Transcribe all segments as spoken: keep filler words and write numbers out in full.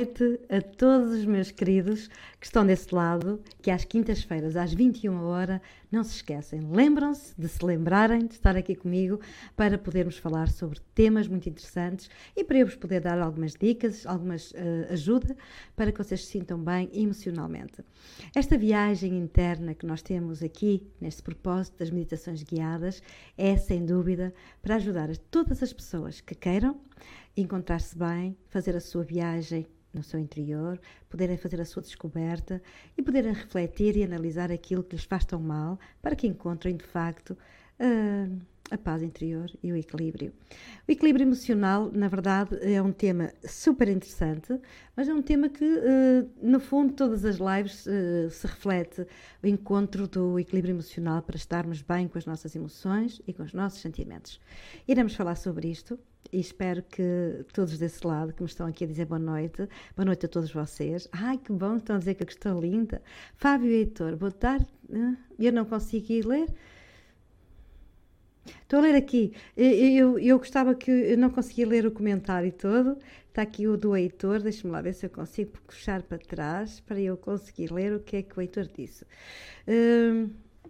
noite a todos os meus queridos que estão desse lado, que às quintas-feiras, às vinte e uma horas, não se esquecem, lembram-se de se lembrarem de estar aqui comigo para podermos falar sobre temas muito interessantes e para eu vos poder dar algumas dicas, algumas uh, ajuda para que vocês se sintam bem emocionalmente. Esta viagem interna que nós temos aqui, neste propósito das meditações guiadas, é sem dúvida para ajudar a todas as pessoas que queiram encontrar-se bem, fazer a sua viagem no seu interior, poderem fazer a sua descoberta e poderem refletir e analisar aquilo que lhes faz tão mal para que encontrem, de facto, a, a paz interior e o equilíbrio. O equilíbrio emocional, na verdade, é um tema super interessante, mas é um tema que, no fundo, todas as lives se reflete o encontro do equilíbrio emocional para estarmos bem com as nossas emoções e com os nossos sentimentos. Iremos falar sobre isto. E espero que todos desse lado que me estão aqui a dizer boa noite, boa noite a todos vocês. Ai, que bom, estão a dizer que eu estou linda. Fábio e Heitor, boa tarde. Eu não consigo ir ler. Estou a ler aqui. Eu, eu, eu gostava que eu não conseguia ler o comentário todo. Está aqui o do Heitor. Deixa-me lá ver se eu consigo puxar para trás para eu conseguir ler o que é que o Heitor disse. Hum,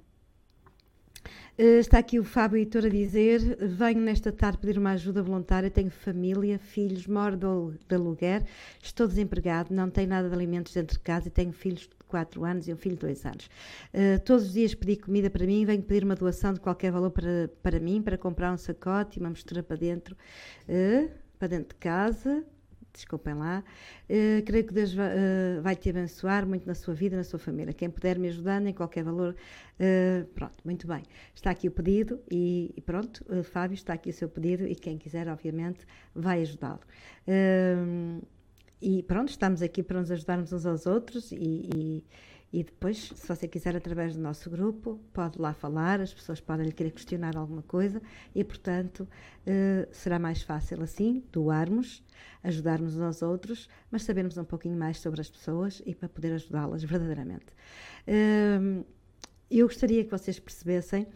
Uh, está aqui o Fábio Heitor a dizer: venho nesta tarde pedir uma ajuda voluntária, tenho família, filhos, moro de aluguer, estou desempregado, não tenho nada de alimentos dentro de casa e tenho filhos de quatro anos e um filho de dois anos. Uh, todos os dias pedi comida para mim, venho pedir uma doação de qualquer valor para, para mim, para comprar um sacote e uma mistura para dentro, uh, para dentro de casa. Desculpem lá, uh, creio que Deus vai, uh, vai te abençoar muito na sua vida, na sua família. Quem puder me ajudando em qualquer valor, uh, pronto, muito bem. Está aqui o pedido e, e pronto, uh, Fábio, está aqui o seu pedido e quem quiser, obviamente, vai ajudá-lo. Uh, e pronto, estamos aqui para nos ajudarmos uns aos outros e, e, e depois, se você quiser, através do nosso grupo, pode lá falar, as pessoas podem lhe querer questionar alguma coisa e, portanto, uh, será mais fácil assim, doarmos, ajudarmos uns aos outros, mas sabermos um pouquinho mais sobre as pessoas e para poder ajudá-las verdadeiramente. Uh, eu gostaria que vocês percebessem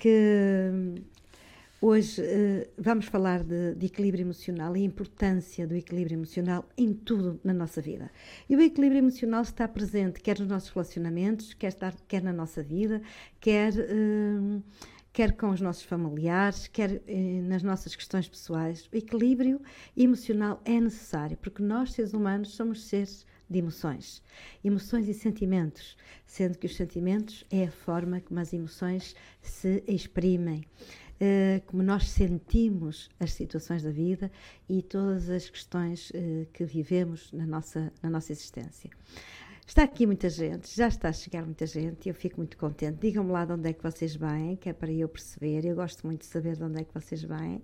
que hoje uh, vamos falar de, de equilíbrio emocional e a importância do equilíbrio emocional em tudo na nossa vida. E o equilíbrio emocional está presente quer nos nossos relacionamentos, quer, estar, quer na nossa vida, quer... Uh, quer com os nossos familiares, quer eh, nas nossas questões pessoais. O equilíbrio emocional é necessário, porque nós, seres humanos, somos seres de emoções. Emoções e sentimentos, sendo que os sentimentos é a forma como as emoções se exprimem, eh, como nós sentimos as situações da vida e todas as questões eh, que vivemos na nossa, na nossa existência. Está aqui muita gente, já está a chegar muita gente e eu fico muito contente. Digam-me lá de onde é que vocês vêm, que é para eu perceber. Eu gosto muito de saber de onde é que vocês vêm.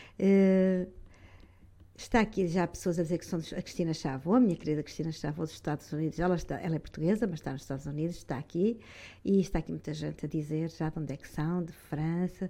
Uh, está aqui já pessoas a dizer que são a Cristina Chavô, a minha querida Cristina Chavô dos Estados Unidos. Ela, está, ela é portuguesa, mas está nos Estados Unidos, está aqui. E está aqui muita gente a dizer já de onde é que são, de França.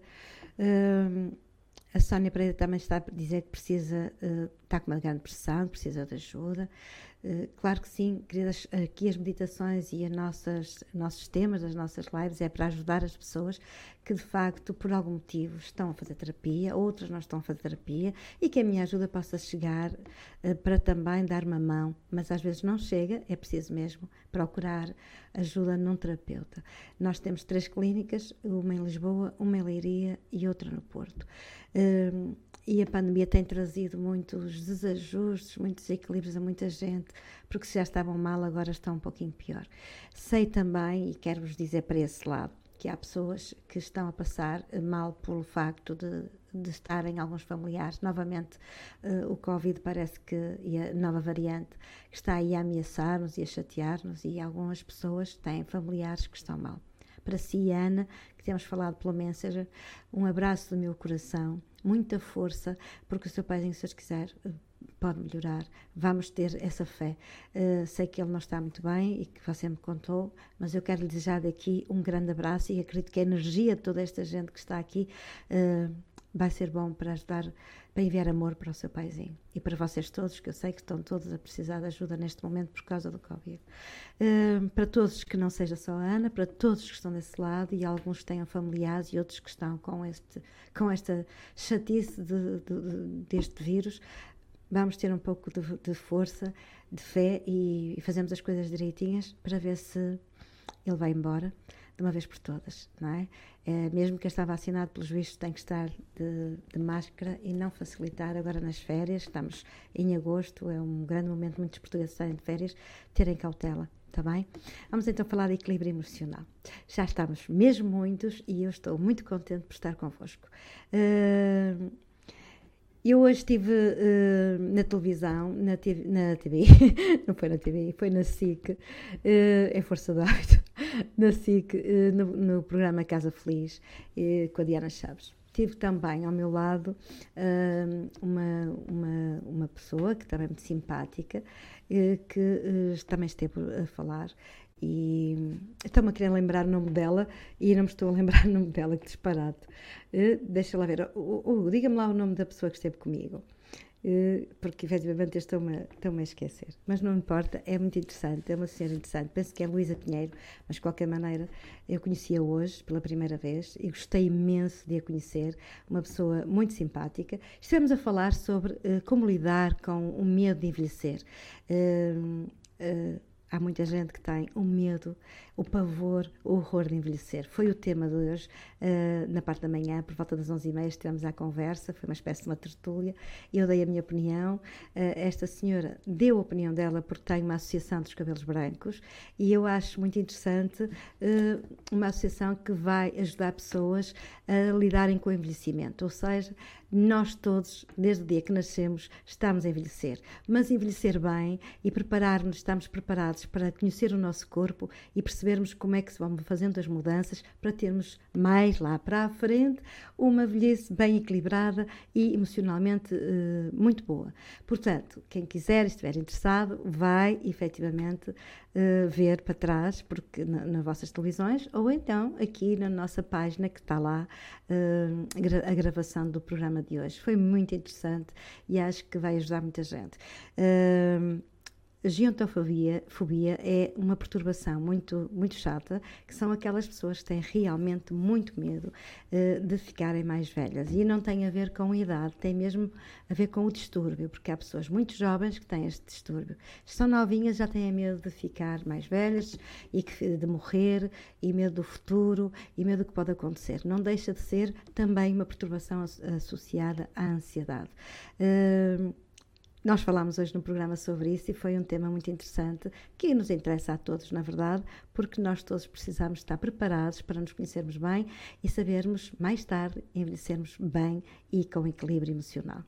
Uh, A Sónia Pereira também está a dizer que precisa, uh, está com uma grande pressão, precisa de ajuda. Uh, claro que sim, queridas, aqui as meditações e as nossas, nossos temas das nossas lives é para ajudar as pessoas que de facto por algum motivo estão a fazer terapia, outras não estão a fazer terapia e que a minha ajuda possa chegar uh, para também dar uma mão, mas às vezes não chega, é preciso mesmo procurar ajuda num terapeuta. Nós temos três clínicas, uma em Lisboa, uma em Leiria e outra no Porto. Uh, e a pandemia tem trazido muitos desajustes, muitos desequilíbrios a muita gente, porque se já estavam mal, agora estão um pouquinho pior. Sei também, e quero-vos dizer para esse lado, que há pessoas que estão a passar mal pelo facto de, de estarem alguns familiares. Novamente, uh, o Covid parece que, e a nova variante, que está aí a ameaçar-nos e a chatear-nos, e algumas pessoas têm familiares que estão mal. Para si, Ana, que temos falado pelo Messenger, um abraço do meu coração, muita força, porque o seu paizinho, se Deus quiser, pode melhorar. Vamos ter essa fé. Uh, sei que ele não está muito bem e que você me contou, mas eu quero lhe desejar daqui um grande abraço e acredito que a energia de toda esta gente que está aqui uh, vai ser bom para ajudar, para enviar amor para o seu paizinho e para vocês todos, que eu sei que estão todos a precisar de ajuda neste momento por causa do Covid. Uh, para todos que não seja só a Ana, para todos que estão desse lado e alguns que tenham familiares e outros que estão com, este, com esta chatice de, de, de, deste vírus, vamos ter um pouco de, de força, de fé e, e fazemos as coisas direitinhas para ver se ele vai embora de uma vez por todas, não é? É, mesmo que está vacinado, pelos vistos, tem que estar de, de máscara e não facilitar agora nas férias. Estamos em agosto, é um grande momento, muitos portugueses estarem de férias, terem cautela, está bem? Vamos então falar de equilíbrio emocional. Já estamos mesmo muitos e eu estou muito contente por estar convosco. Uh, Eu hoje estive uh, na televisão, na T V, na T V, não foi na T V, foi na S I C, uh, é força do hábito, na S I C, uh, no, no programa Casa Feliz, uh, com a Diana Chaves. Tive também ao meu lado uh, uma, uma, uma pessoa que também é muito simpática, uh, que uh, também esteve a falar. E estou-me a querer lembrar o nome dela e não me estou a lembrar o nome dela, que disparate. Uh, deixa lá ver, uh, uh, diga-me lá o nome da pessoa que esteve comigo, uh, porque efetivamente estou-me, estou-me a esquecer. Mas não importa, é muito interessante, é uma senhora interessante. Penso que é Luísa Pinheiro, mas de qualquer maneira eu conheci-a hoje pela primeira vez e gostei imenso de a conhecer, uma pessoa muito simpática. Estivemos a falar sobre uh, como lidar com o medo de envelhecer. Uh, uh, Há muita gente que tem o medo, o pavor, o horror de envelhecer. Foi o tema de hoje, uh, na parte da manhã, por volta das onze e meia, estivemos à conversa, foi uma espécie de uma tertúlia, eu dei a minha opinião, uh, esta senhora deu a opinião dela porque tem uma associação dos cabelos brancos e eu acho muito interessante uh, uma associação que vai ajudar pessoas a lidarem com o envelhecimento, ou seja, nós todos, desde o dia que nascemos, estamos a envelhecer, mas envelhecer bem e preparar-nos, estamos preparados para conhecer o nosso corpo e percebermos como é que se vão fazendo as mudanças para termos mais lá para a frente uma velhice bem equilibrada e emocionalmente uh, muito boa. Portanto, quem quiser, estiver interessado, vai efetivamente uh, ver para trás, porque na, nas vossas televisões, ou então aqui na nossa página que está lá uh, a gravação do programa de hoje. Foi muito interessante e acho que vai ajudar muita gente. Uh, A gerontofobia fobia é uma perturbação muito, muito chata, que são aquelas pessoas que têm realmente muito medo uh, de ficarem mais velhas. E não tem a ver com a idade, tem mesmo a ver com o distúrbio, porque há pessoas muito jovens que têm este distúrbio. São novinhas, já têm medo de ficar mais velhas, e que, de morrer, e medo do futuro, e medo do que pode acontecer. Não deixa de ser também uma perturbação associada à ansiedade. Uh, Nós falámos hoje no programa sobre isso e foi um tema muito interessante que nos interessa a todos, na verdade, porque nós todos precisamos estar preparados para nos conhecermos bem e sabermos, mais tarde, envelhecermos bem e com equilíbrio emocional.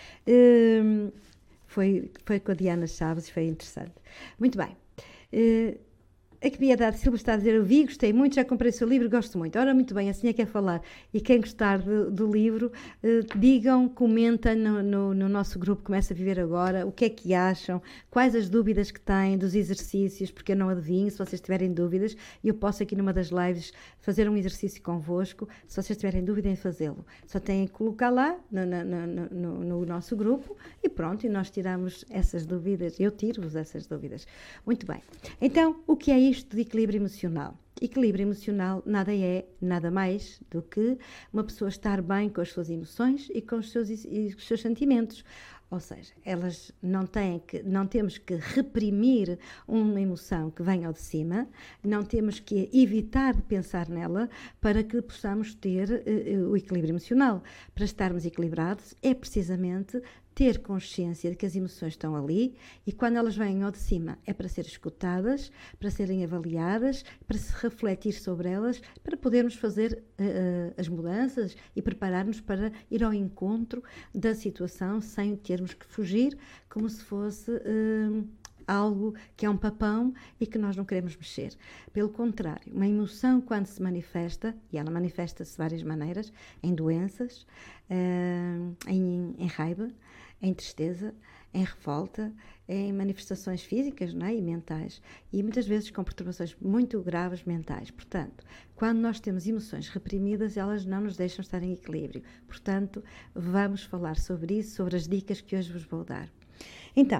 Um, foi, foi com a Diana Chaves e foi interessante. Muito bem. Uh, A que Piedade Silva está a dizer: eu vi, gostei muito, já comprei o seu livro, gosto muito. Ora, muito bem, assim é que é falar. E quem gostar de, do livro, eh, digam, comentem no, no, no nosso grupo Começa a Viver Agora, o que é que acham, quais as dúvidas que têm dos exercícios, porque eu não adivinho, se vocês tiverem dúvidas, eu posso aqui numa das lives fazer um exercício convosco, se vocês tiverem dúvida em fazê-lo. Só têm que colocar lá no, no, no, no, no nosso grupo e pronto, e nós tiramos essas dúvidas, eu tiro-vos essas dúvidas. Muito bem. Então, o que é isto de equilíbrio emocional? Equilíbrio emocional nada é, nada mais do que uma pessoa estar bem com as suas emoções e com os seus, e com os seus sentimentos. Ou seja, elas não têm que, não temos que reprimir uma emoção que vem ao de cima, não temos que evitar de pensar nela para que possamos ter uh, o equilíbrio emocional. Para estarmos equilibrados é precisamente ter consciência de que as emoções estão ali e quando elas vêm ao de cima é para ser escutadas, para serem avaliadas, para se refletir sobre elas, para podermos fazer uh, as mudanças e preparar-nos para ir ao encontro da situação sem termos que fugir como se fosse uh, algo que é um papão e que nós não queremos mexer. Pelo contrário, uma emoção quando se manifesta, e ela manifesta-se de várias maneiras, em doenças, uh, em, em raiva, em tristeza, em revolta, em manifestações físicas, não é? E mentais, e muitas vezes com perturbações muito graves mentais. Portanto, quando nós temos emoções reprimidas, elas não nos deixam estar em equilíbrio. Portanto, vamos falar sobre isso, sobre as dicas que hoje vos vou dar. Então,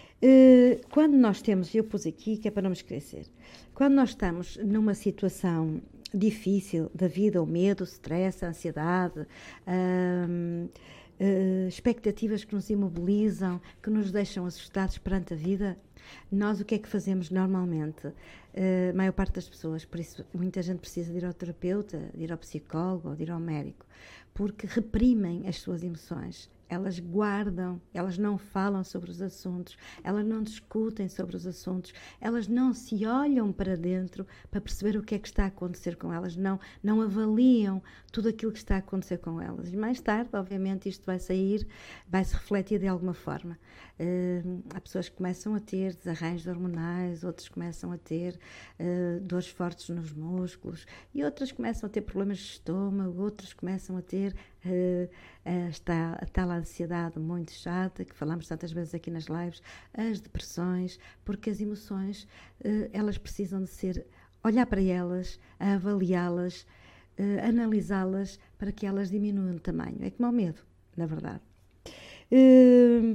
quando nós temos, eu pus aqui que é para não me esquecer, quando nós estamos numa situação difícil da vida, o medo, o stress, a ansiedade, hum, uh, expectativas que nos imobilizam, que nos deixam assustados perante a vida, nós o que é que fazemos normalmente? Uh, a maior parte das pessoas, por isso muita gente precisa de ir ao terapeuta, de ir ao psicólogo ou de ir ao médico, porque reprimem as suas emoções. Elas guardam, elas não falam sobre os assuntos, elas não discutem sobre os assuntos, elas não se olham para dentro para perceber o que é que está a acontecer com elas, não, não avaliam tudo aquilo que está a acontecer com elas. E mais tarde, obviamente, isto vai sair, vai se refletir de alguma forma. Uh, há pessoas que começam a ter desarranjos hormonais, outros começam a ter uh, dores fortes nos músculos, e outras começam a ter problemas de estômago, outras começam a ter uh, uh, está, a tal ansiedade muito chata, que falamos tantas vezes aqui nas lives, as depressões, porque as emoções, uh, elas precisam de ser, olhar para elas, avaliá-las, uh, analisá-las, para que elas diminuam de tamanho. É como o medo, na verdade. Uh,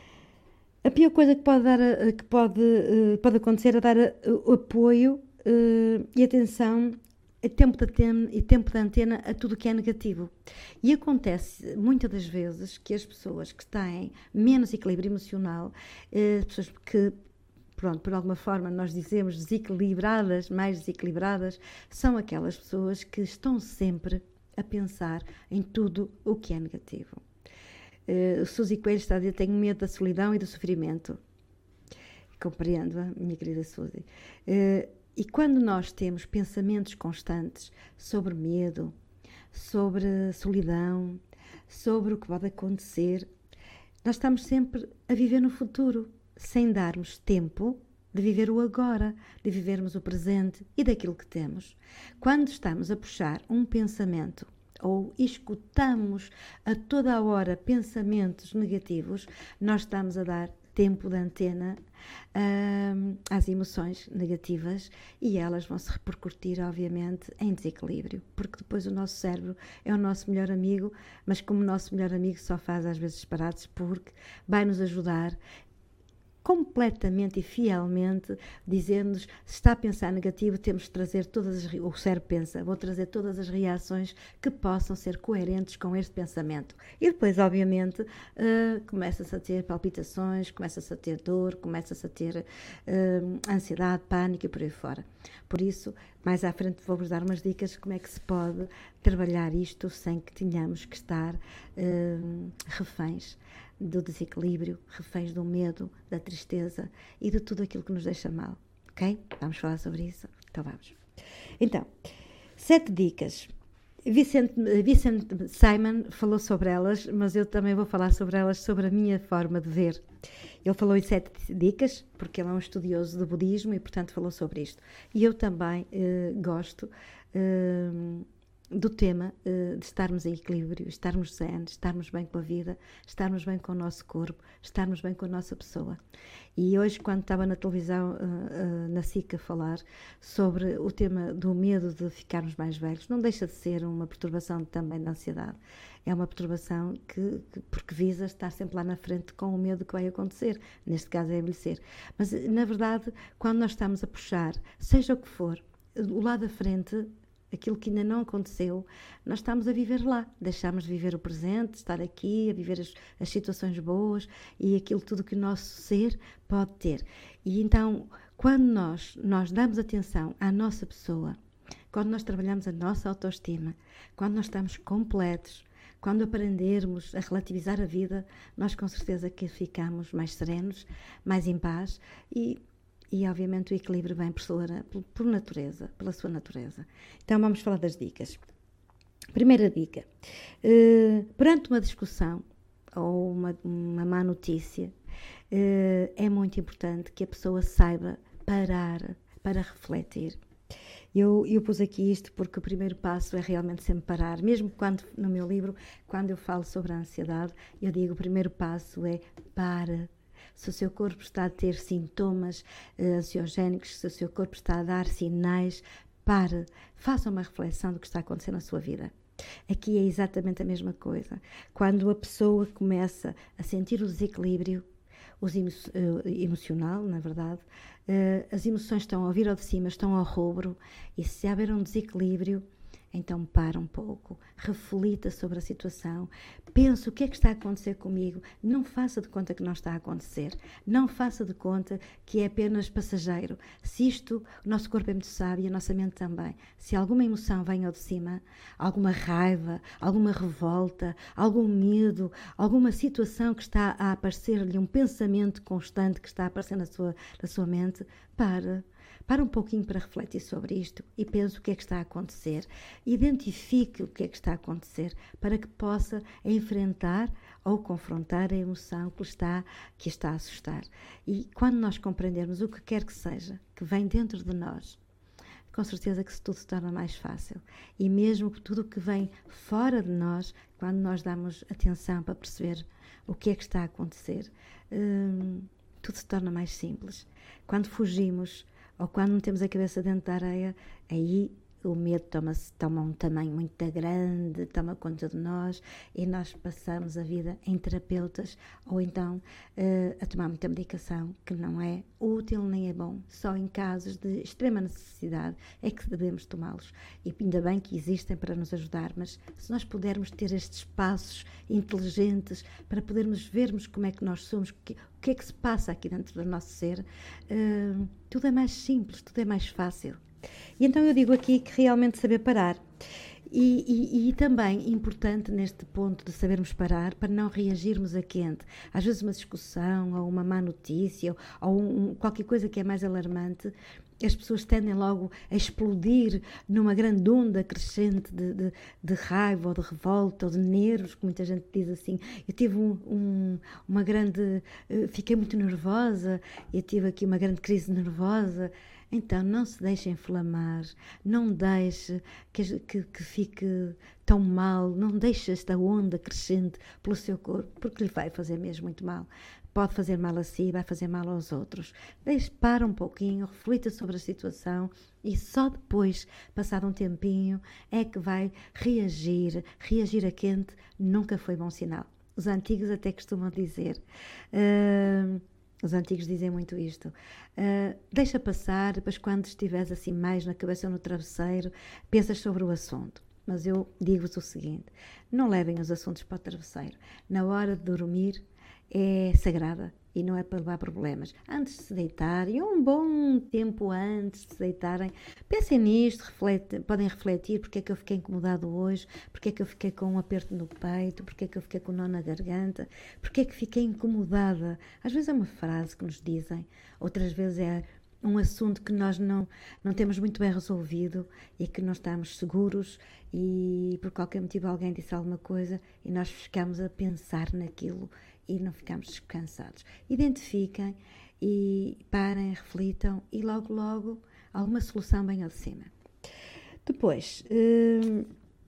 A pior coisa que pode, dar, que pode, pode acontecer é dar o apoio uh, e atenção a tempo de antena, e tempo de antena a tudo o que é negativo. E acontece muitas das vezes que as pessoas que têm menos equilíbrio emocional, uh, pessoas que, pronto, por alguma forma nós dizemos desequilibradas, mais desequilibradas, são aquelas pessoas que estão sempre a pensar em tudo o que é negativo. Uh, Suzy Coelho está a dizer: tenho medo da solidão e do sofrimento. Compreendo-a, minha querida Suzy. Uh, e quando nós temos pensamentos constantes sobre medo, sobre solidão, sobre o que pode acontecer, nós estamos sempre a viver no futuro, sem darmos tempo de viver o agora, de vivermos o presente e daquilo que temos. Quando estamos a puxar um pensamento ou escutamos a toda a hora pensamentos negativos, nós estamos a dar tempo de antena hum, às emoções negativas, e elas vão se repercutir, obviamente, em desequilíbrio, porque depois o nosso cérebro é o nosso melhor amigo, mas como o nosso melhor amigo só faz às vezes disparates, porque vai nos ajudar completamente e fielmente, dizendo-nos: se está a pensar negativo, temos de trazer todas as, o cérebro pensa, vou trazer todas as reações que possam ser coerentes com este pensamento. E depois, obviamente, uh, começa-se a ter palpitações, começa-se a ter dor, começa-se a ter uh, ansiedade, pânico e por aí fora. Por isso, mais à frente vou-vos dar umas dicas de como é que se pode trabalhar isto sem que tenhamos que estar uh, reféns do desequilíbrio, reféns do medo, da tristeza e de tudo aquilo que nos deixa mal, ok? Vamos falar sobre isso? Então vamos. Então, sete dicas. Vicente, Vicente Simon falou sobre elas, mas eu também vou falar sobre elas, sobre a minha forma de ver. Ele falou em sete dicas, porque ele é um estudioso do budismo e, portanto, falou sobre isto. E eu também eh, gosto eh, do tema uh, de estarmos em equilíbrio, estarmos zen, estarmos bem com a vida, estarmos bem com o nosso corpo, estarmos bem com a nossa pessoa. E hoje, quando estava na televisão, uh, uh, na S I C, a falar sobre o tema do medo de ficarmos mais velhos, não deixa de ser uma perturbação também da ansiedade. É uma perturbação que, que, porque visa estar sempre lá na frente com o medo que vai acontecer, neste caso é envelhecer. Mas, na verdade, quando nós estamos a puxar, seja o que for, o lado da frente, aquilo que ainda não aconteceu, nós estamos a viver lá, deixamos de viver o presente, estar aqui, a viver as, as situações boas e aquilo tudo que o nosso ser pode ter. E então, quando nós, nós damos atenção à nossa pessoa, quando nós trabalhamos a nossa autoestima, quando nós estamos completos, quando aprendermos a relativizar a vida, nós com certeza que ficamos mais serenos, mais em paz e E, obviamente, o equilíbrio vem por, sua, por, por natureza, pela sua natureza. Então, vamos falar das dicas. Primeira dica. Uh, perante uma discussão ou uma, uma má notícia, uh, é muito importante que a pessoa saiba parar para refletir. Eu, eu pus aqui isto porque o primeiro passo é realmente sempre parar. Mesmo quando, no meu livro, quando eu falo sobre a ansiedade, eu digo: o primeiro passo é para. Se o seu corpo está a ter sintomas uh, ansiogénicos, se o seu corpo está a dar sinais, pare, faça uma reflexão do que está acontecendo na sua vida. Aqui é exatamente a mesma coisa. Quando a pessoa começa a sentir o desequilíbrio os emo uh, emocional, na verdade, uh, as emoções estão a vir ao de cima, estão ao rubro, e se houver um desequilíbrio, Então para um pouco, reflita sobre a situação, pense o que é que está a acontecer comigo, não faça de conta que não está a acontecer, não faça de conta que é apenas passageiro. Se isto, o nosso corpo é muito sábio e a nossa mente também, se alguma emoção vem ao de cima, alguma raiva, alguma revolta, algum medo, alguma situação que está a aparecer-lhe, um pensamento constante que está a aparecer na sua, na sua mente, para. Para um pouquinho para refletir sobre isto e pense o que é que está a acontecer. Identifique o que é que está a acontecer para que possa enfrentar ou confrontar a emoção que está, que está a assustar. E quando nós compreendermos o que quer que seja, que vem dentro de nós, com certeza que tudo se torna mais fácil. E mesmo que tudo o que vem fora de nós, quando nós damos atenção para perceber o que é que está a acontecer, hum, tudo se torna mais simples. Quando fugimos ou quando metemos a cabeça dentro da areia, aí o medo toma, toma um tamanho muito grande, toma conta de nós e nós passamos a vida em terapeutas ou então uh, a tomar muita medicação que não é útil nem é bom. Só em casos de extrema necessidade é que devemos tomá-los. E ainda bem que existem para nos ajudar, mas se nós pudermos ter estes passos inteligentes para podermos vermos como é que nós somos, o que, o que é que se passa aqui dentro do nosso ser, uh, tudo é mais simples, tudo é mais fácil. E então eu digo aqui que realmente saber parar. E, e, e também importante neste ponto de sabermos parar para não reagirmos a quente. Às vezes uma discussão ou uma má notícia ou um, qualquer coisa que é mais alarmante, as pessoas tendem logo a explodir numa grande onda crescente de, de, de raiva ou de revolta ou de nervos, que muita gente diz assim. Eu tive um, um, uma grande... Fiquei muito nervosa, eu tive aqui uma grande crise nervosa. Então, não se deixe inflamar, não deixe que, que, que fique tão mal, não deixe esta onda crescente pelo seu corpo, porque lhe vai fazer mesmo muito mal. Pode fazer mal a si, vai fazer mal aos outros. Deixe, para um pouquinho, reflita sobre a situação e só depois, passado um tempinho, é que vai reagir. Reagir a quente nunca foi bom sinal. Os antigos até costumam dizer... Uh, Os antigos dizem muito isto. Uh, deixa passar, depois quando estiveres assim mais na cabeça ou no travesseiro, pensas sobre o assunto. Mas eu digo-vos o seguinte, não levem os assuntos para o travesseiro. Na hora de dormir é sagrada e não é para levar problemas. Antes de se deitarem, um bom tempo antes de se deitarem, pensem nisto, reflete, podem refletir porque é que eu fiquei incomodado hoje, porque é que eu fiquei com um aperto no peito, porque é que eu fiquei com um nó na garganta, porque é que fiquei incomodada. Às vezes é uma frase que nos dizem, outras vezes é um assunto que nós não, não temos muito bem resolvido e que não estamos seguros e por qualquer motivo alguém disse alguma coisa e nós ficamos a pensar naquilo e não ficamos descansados. Identifiquem e parem, reflitam e logo, logo alguma solução vem ao de cima. Depois, hum,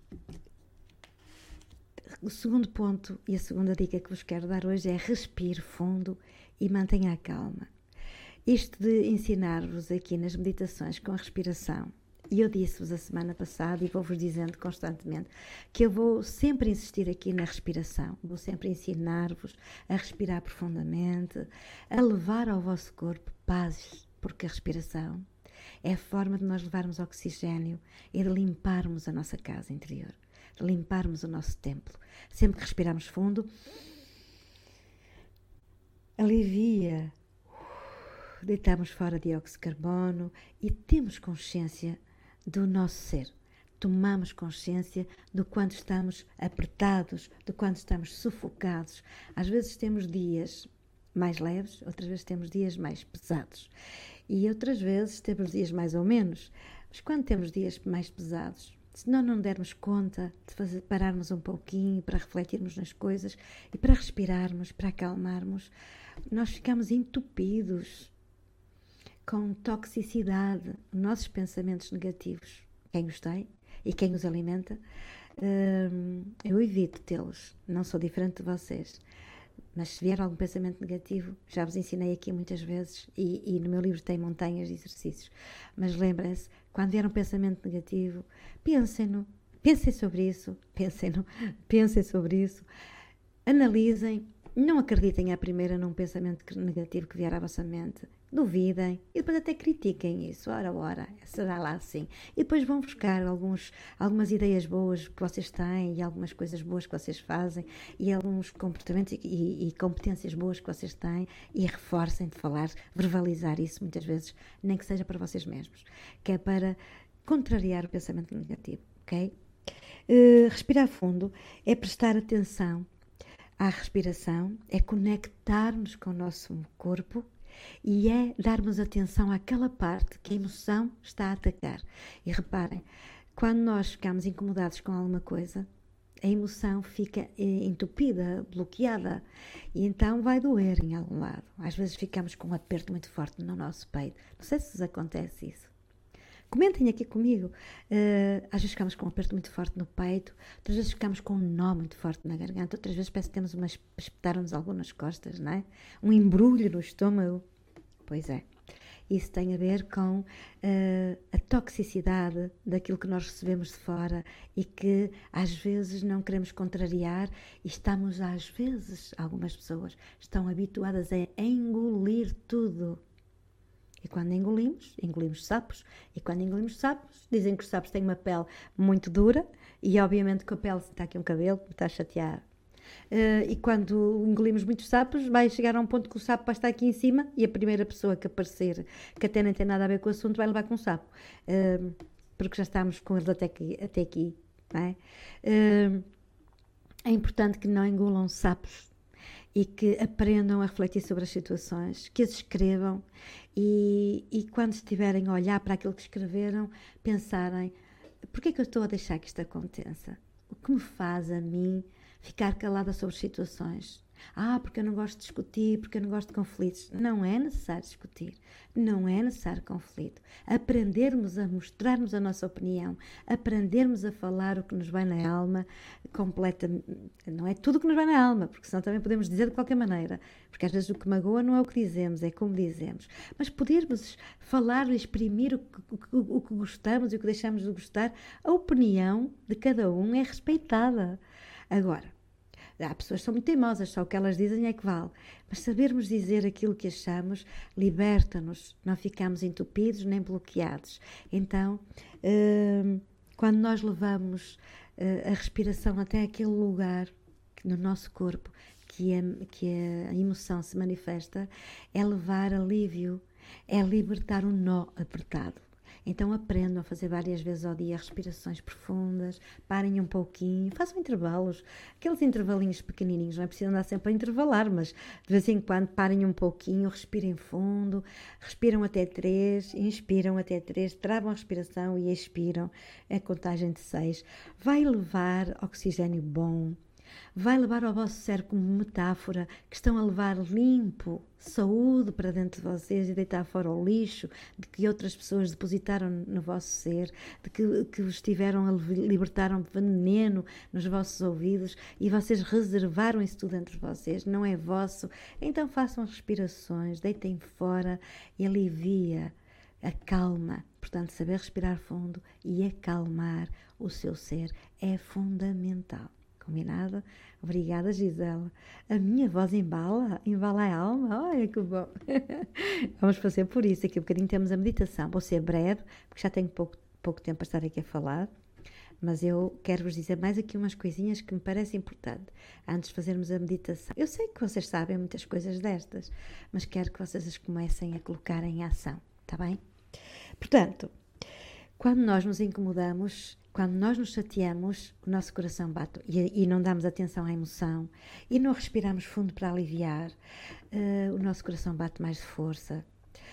o segundo ponto e a segunda dica que vos quero dar hoje é respire fundo e mantenha a calma. Isto de ensinar-vos aqui nas meditações com a respiração, e eu disse-vos a semana passada e vou-vos dizendo constantemente que eu vou sempre insistir aqui na respiração, vou sempre ensinar-vos a respirar profundamente, a levar ao vosso corpo paz, porque a respiração é a forma de nós levarmos oxigênio e de limparmos a nossa casa interior, de limparmos o nosso templo. Sempre que respiramos fundo, alivia, deitamos fora dióxido de carbono e temos consciência do nosso ser. Tomamos consciência do quanto estamos apertados, do quanto estamos sufocados. Às vezes temos dias mais leves, outras vezes temos dias mais pesados. E outras vezes temos dias mais ou menos. Mas quando temos dias mais pesados, se nós não dermos conta de fazer, pararmos um pouquinho para refletirmos nas coisas e para respirarmos, para acalmarmos, nós ficamos entupidos com toxicidade, nossos pensamentos negativos. Quem os tem e quem os alimenta, hum, eu evito tê-los, não sou diferente de vocês. Mas se vier algum pensamento negativo, já vos ensinei aqui muitas vezes e, e no meu livro tem montanhas de exercícios. Mas lembrem-se, quando vier um pensamento negativo, pensem-no, pensem sobre isso, pensem-no, pensem sobre isso, analisem, não acreditem à primeira num pensamento negativo que vier à vossa mente. duvidem e depois até critiquem isso. Ora, ora, será lá assim. E depois vão buscar alguns, algumas ideias boas que vocês têm e algumas coisas boas que vocês fazem e alguns comportamentos e, e competências boas que vocês têm e reforcem de falar, verbalizar isso muitas vezes, nem que seja para vocês mesmos, que é para contrariar o pensamento negativo, ok? Uh, respirar fundo é prestar atenção à respiração, é conectar-nos com o nosso corpo e é darmos atenção àquela parte que a emoção está a atacar. E reparem, quando nós ficamos incomodados com alguma coisa, a emoção fica entupida, bloqueada, e então vai doer em algum lado. Às vezes ficamos com um aperto muito forte no nosso peito. Não sei se vos acontece isso. Comentem aqui comigo. Uh, às vezes ficamos com um aperto muito forte no peito, outras vezes ficamos com um nó muito forte na garganta, outras vezes parece que temos uma, espetaram-nos algo nas costas, não é? Um embrulho no estômago. Pois é. Isso tem a ver com uh, a toxicidade daquilo que nós recebemos de fora e que às vezes não queremos contrariar e estamos, às vezes, algumas pessoas estão habituadas a engolir tudo. E quando engolimos, engolimos sapos. E quando engolimos sapos, dizem que os sapos têm uma pele muito dura e obviamente que a pele, está aqui um cabelo, está chateado. Uh, e quando engolimos muitos sapos, vai chegar a um ponto que o sapo vai estar aqui em cima e a primeira pessoa que aparecer, que até nem tem nada a ver com o assunto, vai levar com o sapo. Uh, porque já estamos com eles até aqui. Até aqui, não é? Uh, é importante que não engolam sapos e que aprendam a refletir sobre as situações, que as escrevam e, e quando estiverem a olhar para aquilo que escreveram, pensarem, porquê é que eu estou a deixar que isto aconteça? O que me faz a mim ficar calada sobre situações? Ah, porque eu não gosto de discutir, porque eu não gosto de conflitos. Não é necessário discutir, não é necessário conflito. Aprendermos a mostrarmos a nossa opinião, aprendermos a falar o que nos vai na alma, completa, não é tudo o que nos vai na alma, porque senão também podemos dizer de qualquer maneira, porque às vezes o que magoa não é o que dizemos, é como dizemos. Mas podermos falar e exprimir o que, o, o que gostamos e o que deixamos de gostar, a opinião de cada um é respeitada. Agora, há pessoas que são muito teimosas, só o que elas dizem é que vale. Mas sabermos dizer aquilo que achamos liberta-nos, não ficamos entupidos nem bloqueados. Então, uh, quando nós levamos uh, a respiração até aquele lugar no nosso corpo que, é, que é, a emoção se manifesta, é levar alívio, é libertar um nó apertado. Então aprendam a fazer várias vezes ao dia respirações profundas, parem um pouquinho, façam intervalos, aqueles intervalinhos pequenininhos, não é preciso andar sempre a intervalar, mas de vez em quando parem um pouquinho, respirem fundo, respiram até três, inspiram até três, travam a respiração e expiram, é a contagem de seis. Vai levar oxigênio bom, vai levar ao vosso cérebro como metáfora que estão a levar limpo, saúde para dentro de vocês e deitar fora o lixo de que outras pessoas depositaram no vosso ser, de que, que vos tiveram a libertaram de veneno nos vossos ouvidos e vocês reservaram isso tudo dentro de vocês, não é vosso. Então façam respirações, deitem fora e alivia, acalma. Portanto, saber respirar fundo e acalmar o seu ser é fundamental. Combinado? Obrigada, Gisela. A minha voz embala, embala a alma. Olha que bom. Vamos fazer por isso. Aqui um bocadinho temos a meditação. Vou ser breve, porque já tenho pouco, pouco tempo para estar aqui a falar. Mas eu quero vos dizer mais aqui umas coisinhas que me parecem importantes antes de fazermos a meditação. Eu sei que vocês sabem muitas coisas destas, mas quero que vocês as comecem a colocar em ação. Está bem? Portanto, quando nós nos incomodamos, quando nós nos chateamos, o nosso coração bate e, e não damos atenção à emoção e não respiramos fundo para aliviar, uh, o nosso coração bate mais de força,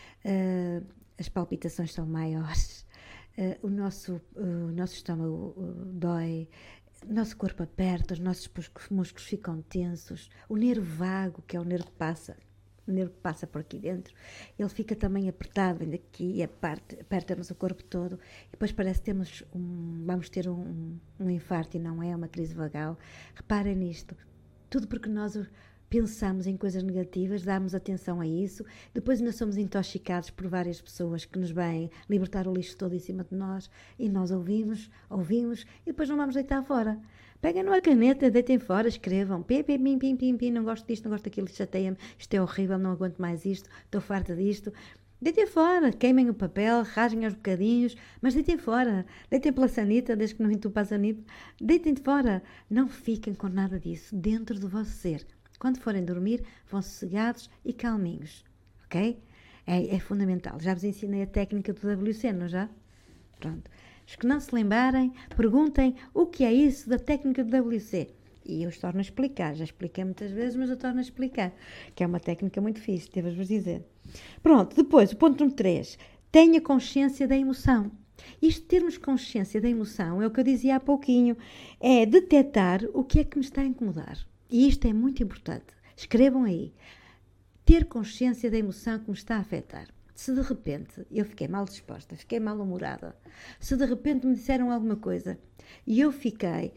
uh, as palpitações são maiores, uh, o, nosso, uh, o nosso estômago uh, dói, o nosso corpo aperta, os nossos músculos ficam tensos, o nervo vago, que é o nervo que passa, o nervo que passa por aqui dentro, ele fica também apertado, vem daqui e aperta-nos o corpo todo e depois parece que temos um, vamos ter um, um infarto e não é uma crise vagal. Reparem nisto, tudo porque nós pensamos em coisas negativas, damos atenção a isso, depois ainda somos intoxicados por várias pessoas que nos vêm libertar o lixo todo em cima de nós e nós ouvimos, ouvimos e depois não vamos deitar fora. Peguem numa caneta, deitem fora, escrevam, pim, pim, pim, pim, pim, pim, não gosto disto, não gosto daquilo, chateia-me, isto é horrível, não aguento mais isto, estou farta disto. Deitem fora, queimem o papel, rasguem aos bocadinhos, mas deitem fora, deitem pela sanita, desde que não entupa a sanita, deitem fora, não fiquem com nada disso dentro do vosso ser. Quando forem dormir, vão sossegados e calminhos, ok? É, é fundamental. Já vos ensinei a técnica do W C, não já? Pronto. Os que não se lembrarem, perguntem o que é isso da técnica do W C. E eu torno a explicar. Já expliquei muitas vezes, mas eu torno a explicar. Que é uma técnica muito fixe, devo-vos dizer. Pronto, depois, o ponto número três. Tenha consciência da emoção. Isto de termos consciência da emoção é o que eu dizia há pouquinho. É detectar o que é que me está a incomodar. E isto é muito importante. Escrevam aí. Ter consciência da emoção que me está a afetar. Se de repente eu fiquei mal disposta, fiquei mal-humorada, se de repente me disseram alguma coisa e eu fiquei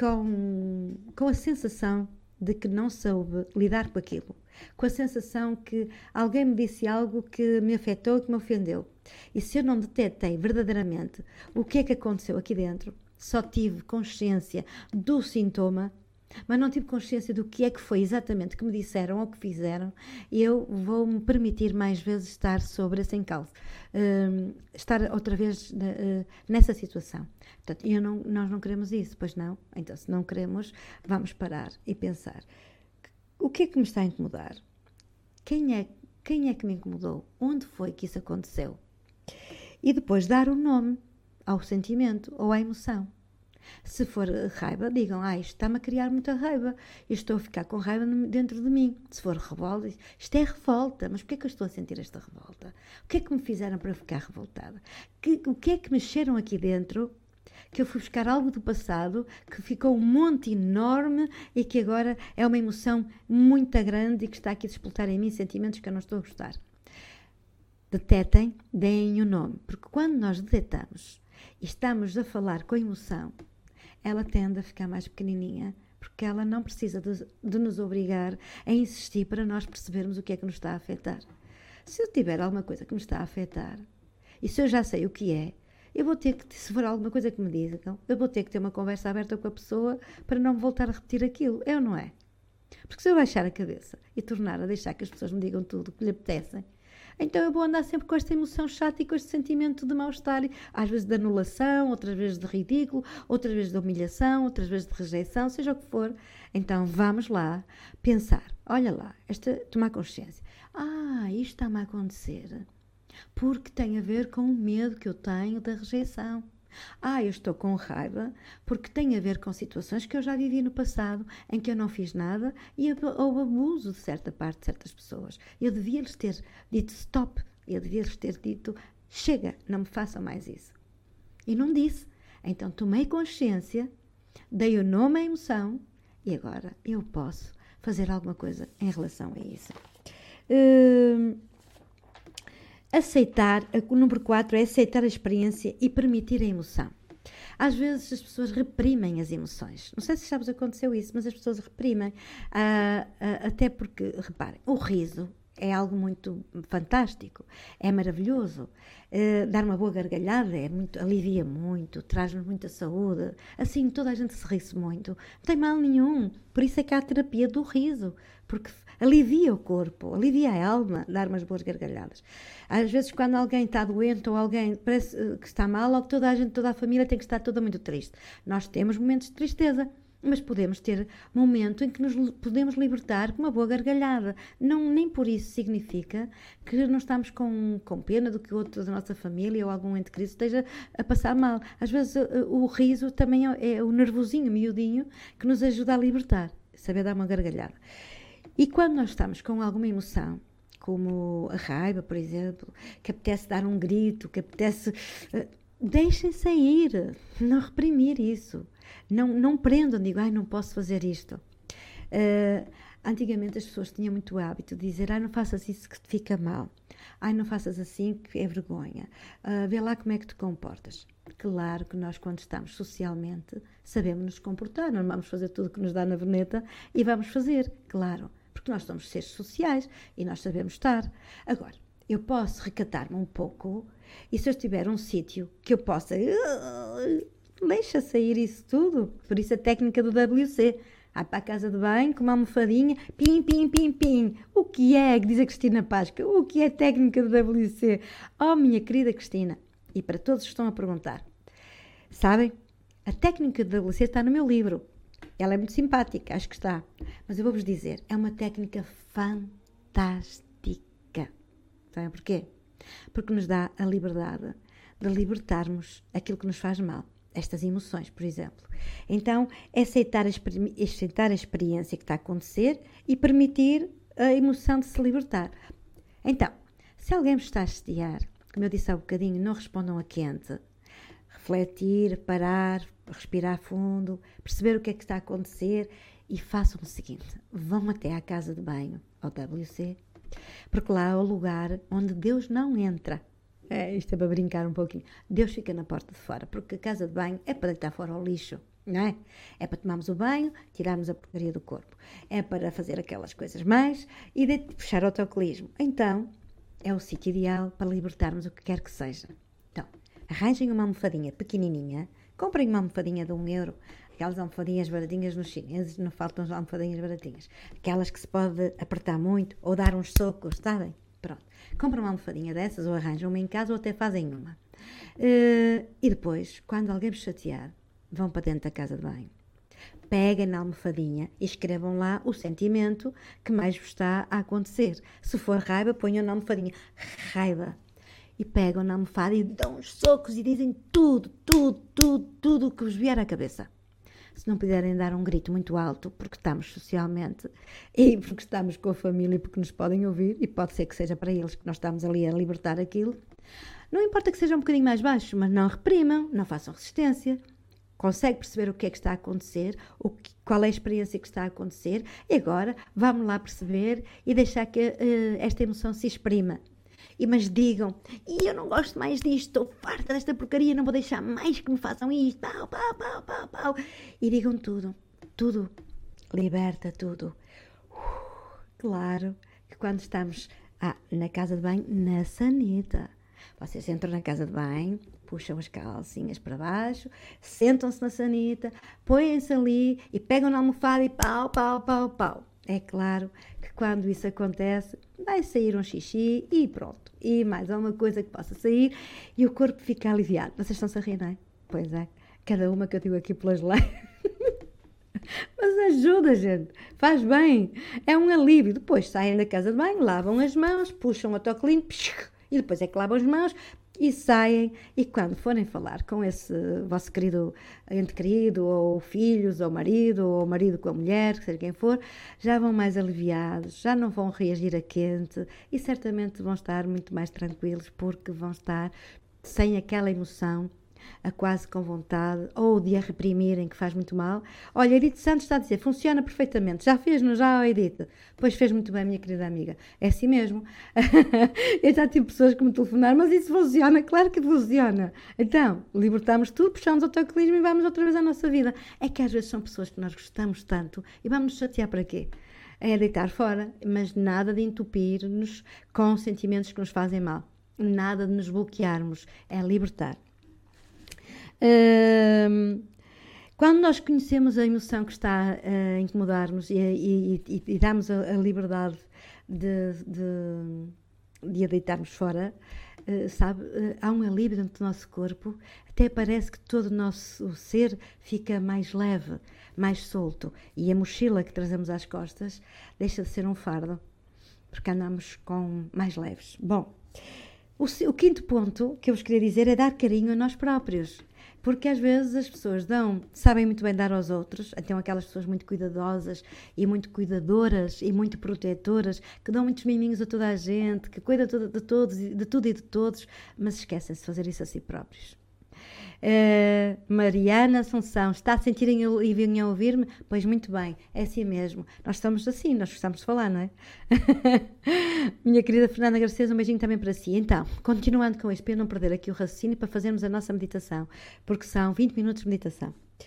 com, com a sensação de que não soube lidar com aquilo, com a sensação que alguém me disse algo que me afetou e que me ofendeu, e se eu não detetei verdadeiramente o que é que aconteceu aqui dentro, só tive consciência do sintoma, mas não tive consciência do que é que foi exatamente que me disseram ou que fizeram, e eu vou-me permitir mais vezes estar sobre esse encalço, uh, estar outra vez uh, nessa situação. Portanto, eu não, nós não queremos isso, pois não? Então, se não queremos, vamos parar e pensar, o que é que me está a incomodar? Quem é, quem é que me incomodou? Onde foi que isso aconteceu? E depois dar um nome ao sentimento ou à emoção. Se for raiva, digam, ah, isto está-me a criar muita raiva, eu estou a ficar com raiva dentro de mim. Se for revolta, isto é revolta, mas porquê é que eu estou a sentir esta revolta? O que é que me fizeram para eu ficar revoltada? Que, o que é que mexeram aqui dentro, que eu fui buscar algo do passado, que ficou um monte enorme e que agora é uma emoção muito grande e que está aqui a despoltar em mim sentimentos que eu não estou a gostar. Detetem, deem o nome, porque quando nós detetamos e estamos a falar com a emoção, ela tende a ficar mais pequenininha, porque ela não precisa de, de nos obrigar a insistir para nós percebermos o que é que nos está a afetar. Se eu tiver alguma coisa que me está a afetar, e se eu já sei o que é, eu vou ter que, se for alguma coisa que me digam, eu vou ter que ter uma conversa aberta com a pessoa para não voltar a repetir aquilo, é ou não é? Porque se eu baixar a cabeça e tornar a deixar que as pessoas me digam tudo o que lhe apetecem, então eu vou andar sempre com esta emoção chata e com este sentimento de mal-estar, às vezes de anulação, outras vezes de ridículo, outras vezes de humilhação, outras vezes de rejeição, seja o que for. Então vamos lá pensar, olha lá, esta, tomar consciência. Ah, isto está-me a acontecer porque tem a ver com o medo que eu tenho da rejeição. Ah, eu estou com raiva porque tem a ver com situações que eu já vivi no passado em que eu não fiz nada e houve abuso de certa parte de certas pessoas. Eu devia-lhes ter dito stop, eu devia-lhes ter dito chega, não me façam mais isso. E não disse. Então tomei consciência, dei o nome à emoção e agora eu posso fazer alguma coisa em relação a isso. Hum, Aceitar, o número quatro é aceitar a experiência e permitir a emoção. Às vezes as pessoas reprimem as emoções. Não sei se já vos aconteceu isso, mas as pessoas reprimem. Ah, ah, até porque, reparem, o riso é algo muito fantástico, é maravilhoso. Uh, dar uma boa gargalhada é muito, alivia muito, traz-nos muita saúde. Assim, toda a gente se ri-se muito. Não tem mal nenhum. Por isso é que há a terapia do riso, porque alivia o corpo, alivia a alma, dar umas boas gargalhadas. Às vezes, quando alguém está doente ou alguém parece que está mal, logo toda a gente, toda a família tem que estar toda muito triste. Nós temos momentos de tristeza, mas podemos ter momento em que nos podemos libertar com uma boa gargalhada. Não, nem por isso significa que não estamos com, com pena do que outro da nossa família ou algum ente querido esteja a passar mal. Às vezes o, o riso também é, é o nervosinho, miudinho, que nos ajuda a libertar, saber dar uma gargalhada. E quando nós estamos com alguma emoção, como a raiva, por exemplo, que apetece dar um grito, que apetece... Uh, deixem sair, não reprimir isso. Não, não prendam, digo, ai, não posso fazer isto. Uh, antigamente as pessoas tinham muito hábito de dizer, ai, não faças isso que te fica mal. Ai, não faças assim que é vergonha. Uh, vê lá como é que te comportas. Claro que nós, quando estamos socialmente, sabemos nos comportar. Não vamos fazer tudo o que nos dá na veneta e vamos fazer, claro. porque nós somos seres sociais e nós sabemos estar. Agora, eu posso recatar-me um pouco e se eu tiver um sítio que eu possa... Deixa sair isso tudo. Por isso a técnica do W C. Vai para a casa de banho com uma almofadinha, pim, pim, pim, pim. O que é, que diz a Cristina Páscoa, o que é a técnica do W C? Oh, minha querida Cristina, e para todos que estão a perguntar, sabem, a técnica do W C está no meu livro. Ela é muito simpática, acho que está. Mas eu vou-vos dizer, é uma técnica fantástica. Sabem porquê? Porque nos dá a liberdade de libertarmos aquilo que nos faz mal. Estas emoções, por exemplo. Então, é aceitar a, aceitar a experiência que está a acontecer e permitir a emoção de se libertar. Então, se alguém me está a chatear, como eu disse há um bocadinho, não respondam a quente. Refletir, parar, respirar fundo, perceber o que é que está a acontecer e façam o seguinte, vão até à casa de banho, ao W C, porque lá é o lugar onde Deus não entra. É, isto é para brincar um pouquinho. Deus fica na porta de fora, porque a casa de banho é para deitar fora o lixo, não é? É para tomarmos o banho, tirarmos a porcaria do corpo. É para fazer aquelas coisas mais e de puxar o autocolismo. Então, é o sítio ideal para libertarmos o que quer que seja. Então, arranjem uma almofadinha pequenininha, comprem uma almofadinha de um euro, aquelas almofadinhas baratinhas nos chineses, não faltam as almofadinhas baratinhas. Aquelas que se pode apertar muito ou dar uns socos, sabem? Pronto, compram uma almofadinha dessas ou arranjam uma em casa ou até fazem uma. Uh, e depois, quando alguém vos chatear, vão para dentro da casa de banho. Peguem na almofadinha e escrevam lá o sentimento que mais vos está a acontecer. Se for raiva, ponham na almofadinha raiva. E pegam na almofada e dão uns socos e dizem tudo, tudo, tudo, tudo o que vos vier à cabeça. Se não puderem dar um grito muito alto, porque estamos socialmente e porque estamos com a família e porque nos podem ouvir, e pode ser que seja para eles que nós estamos ali a libertar aquilo, não importa que seja um bocadinho mais baixo, mas não reprimam, não façam resistência, consegue perceber o que é que está a acontecer, o que, qual é a experiência que está a acontecer, e agora vamos lá perceber e deixar que uh, esta emoção se exprima. E, mas digam, e eu não gosto mais disto, estou farta desta porcaria, não vou deixar mais que me façam isto, pau, pau, pau, pau, pau. E digam tudo, tudo, liberta tudo. Uh, claro que quando estamos ah, na casa de banho, na sanita, vocês entram na casa de banho, puxam as calcinhas para baixo, sentam-se na sanita, põem-se ali e pegam na almofada e pau, pau, pau, pau. É claro que quando isso acontece, vai sair um xixi e pronto. E mais alguma coisa que possa sair e o corpo fica aliviado. Vocês estão-se a rir, não é? Pois é. Cada uma que eu digo aqui pelas leis. Mas ajuda, gente. Faz bem. É um alívio. Depois saem da casa de banho, lavam as mãos, puxam o autocoline e depois é que lavam as mãos e saem. E quando forem falar com esse vosso querido ente querido, ou filhos, ou marido, ou marido com a mulher, seja quem for, já vão mais aliviados, já não vão reagir a quente e certamente vão estar muito mais tranquilos porque vão estar sem aquela emoção, a quase com vontade, ou de a reprimirem, que faz muito mal. Olha, Edith Santos está a dizer, funciona perfeitamente. Já fez, não já, Edith? Pois fez muito bem, minha querida amiga. É assim mesmo. Eu já tive pessoas que me telefonaram, mas isso funciona? Claro que funciona. Então, libertamos tudo, puxamos o autocolismo e vamos outra vez à nossa vida. É que às vezes são pessoas que nós gostamos tanto e vamos nos chatear para quê? É deitar fora, mas nada de entupir-nos com sentimentos que nos fazem mal. Nada de nos bloquearmos. É libertar. Uh, quando nós conhecemos a emoção que está a incomodar-nos e, e, e, e damos a, a liberdade de, de, de a deitarmos fora, uh, sabe, uh, há um alívio dentro do nosso corpo, até parece que todo o nosso ser fica mais leve, mais solto, e a mochila que trazemos às costas deixa de ser um fardo, porque andamos com mais leves. Bom, o, o quinto ponto que eu vos queria dizer é dar carinho a nós próprios. Porque às vezes as pessoas dão, sabem muito bem dar aos outros, então aquelas pessoas muito cuidadosas e muito cuidadoras e muito protetoras, que dão muitos miminhos a toda a gente, que cuidam de todos, de tudo e de todos, mas esquecem-se de fazer isso a si próprios. Uh, Mariana Assunção, está a sentir e vir a ouvir-me? Pois muito bem, é assim mesmo. Nós estamos assim, nós gostamos de falar, não é? Minha querida Fernanda Garcês, um beijinho também para si. Então, continuando com isto, para eu não perder aqui o raciocínio, para fazermos a nossa meditação, porque são vinte minutos de meditação.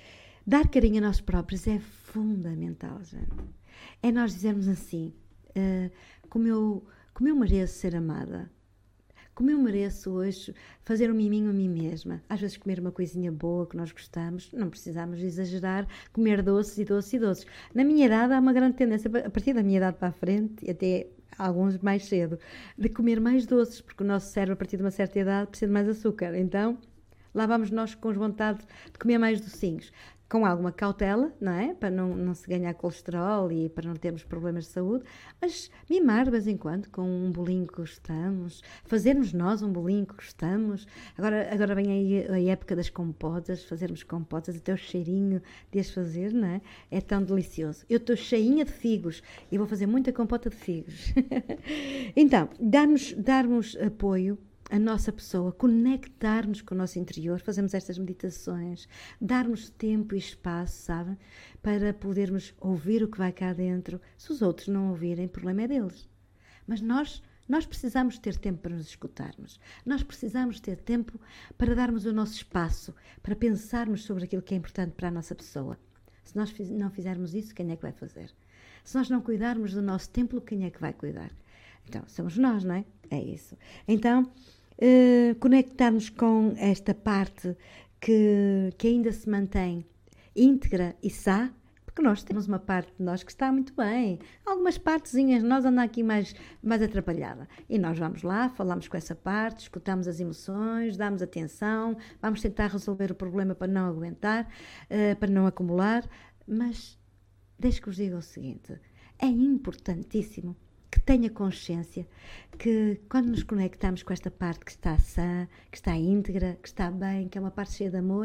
dar carinho a nós próprios é fundamental, gente. É nós dizermos assim, uh, como, eu, como eu mereço ser amada, como eu mereço hoje fazer um miminho a mim mesma. Às vezes comer uma coisinha boa que nós gostamos, não precisamos exagerar, comer doces e doces e doces. Na minha idade há uma grande tendência, a partir da minha idade para a frente, e até alguns mais cedo, de comer mais doces, porque o nosso cérebro, a partir de uma certa idade, precisa de mais açúcar. Então, lá vamos nós com vontade de comer mais docinhos. Com alguma cautela, não é? Para não, não se ganhar colesterol e para não termos problemas de saúde, mas mimar de vez em quando com um bolinho que gostamos, fazermos nós um bolinho que gostamos. Agora, agora vem aí a época das compotas, fazermos compotas, até o cheirinho de as fazer, não é? É tão delicioso. Eu estou cheinha de figos e vou fazer muita compota de figos. Então, darmos, darmos apoio a nossa pessoa, conectar-nos com o nosso interior, fazemos estas meditações, darmos tempo e espaço, sabe? Para podermos ouvir o que vai cá dentro. Se os outros não ouvirem, o problema é deles. Mas nós, nós precisamos ter tempo para nos escutarmos. Nós precisamos ter tempo para darmos o nosso espaço, para pensarmos sobre aquilo que é importante para a nossa pessoa. Se nós não fizermos isso, quem é que vai fazer? Se nós não cuidarmos do nosso templo, quem é que vai cuidar? Então, somos nós, não é? É isso. Então, Uh, conectarmos com esta parte que, que ainda se mantém íntegra e sã, porque nós temos uma parte de nós que está muito bem, algumas partezinhas de nós andam aqui mais, mais atrapalhada, e nós vamos lá, falamos com essa parte, escutamos as emoções, damos atenção, vamos tentar resolver o problema para não aguentar, uh, para não acumular, mas deixe que vos diga o seguinte, é importantíssimo que tenha consciência que quando nos conectamos com esta parte que está sã, que está íntegra, que está bem, que é uma parte cheia de amor,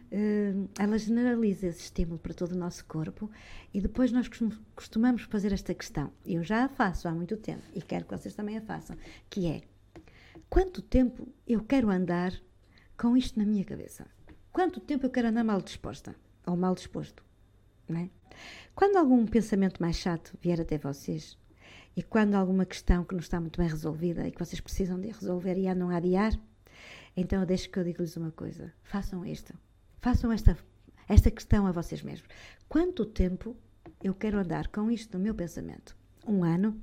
ela generaliza esse estímulo para todo o nosso corpo e depois nós costumamos fazer esta questão. Eu já a faço há muito tempo e quero que vocês também a façam, que é, quanto tempo eu quero andar com isto na minha cabeça? Quanto tempo eu quero andar mal disposta ou mal disposto? Não é? Quando algum pensamento mais chato vier até vocês, e quando alguma questão que não está muito bem resolvida e que vocês precisam de resolver e andam a adiar, então eu deixo que eu digo-lhes uma coisa. Façam isto. Façam esta, esta questão a vocês mesmos. Quanto tempo eu quero andar com isto no meu pensamento? Um ano?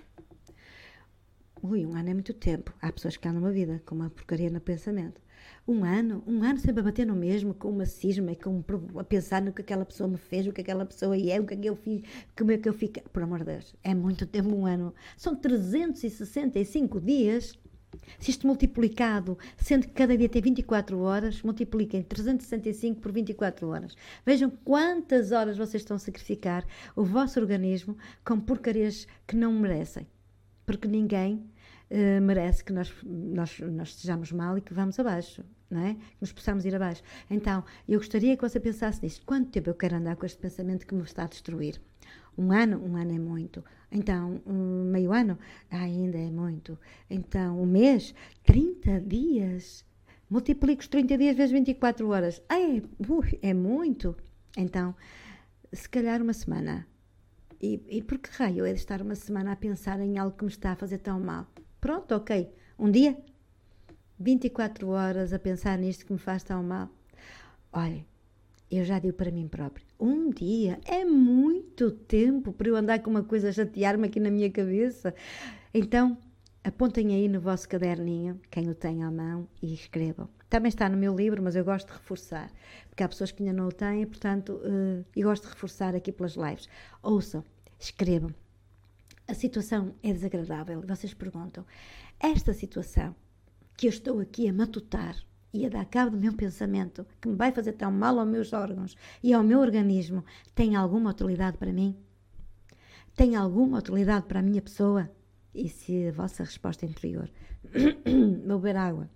Ui, um ano é muito tempo. Há pessoas que andam uma vida com uma porcaria no pensamento. Um ano, um ano sempre a bater no mesmo, com uma cisma, com, a pensar no que aquela pessoa me fez, o que aquela pessoa é, o que é que eu fiz, como é que eu fico. Por amor de Deus, é muito tempo, um ano. São trezentos e sessenta e cinco dias. Se isto multiplicado, sendo que cada dia tem vinte e quatro horas, multipliquem trezentos e sessenta e cinco por vinte e quatro horas. Vejam quantas horas vocês estão a sacrificar o vosso organismo com porcarias que não merecem. Porque ninguém Uh, merece que nós, nós, nós estejamos mal e que vamos abaixo, não é? Que nos possamos ir abaixo. Então, eu gostaria que você pensasse nisto. Quanto tempo eu quero andar com este pensamento que me está a destruir? Um ano? Um ano é muito. Então, um meio ano? Ah, ainda é muito. Então, um mês? trinta dias? Multiplico os trinta dias vezes vinte e quatro horas. Ah, é, ui, é muito. Então, se calhar uma semana. E, e por que raio é de estar uma semana a pensar em algo que me está a fazer tão mal? Pronto, ok. Um dia? vinte e quatro horas a pensar nisto que me faz tão mal. Olha, eu já digo para mim própria, um dia é muito tempo para eu andar com uma coisa a chatear-me aqui na minha cabeça. Então, apontem aí no vosso caderninho, quem o tem à mão, e escrevam. Também está no meu livro, mas eu gosto de reforçar, porque há pessoas que ainda não o têm, portanto, uh, eu gosto de reforçar aqui pelas lives. Ouçam, escrevam. A situação é desagradável. Vocês perguntam, esta situação que eu estou aqui a matutar e a dar cabo do meu pensamento, que me vai fazer tão mal aos meus órgãos e ao meu organismo, tem alguma utilidade para mim? Tem alguma utilidade para a minha pessoa? E se a vossa resposta é interior, vou beber água.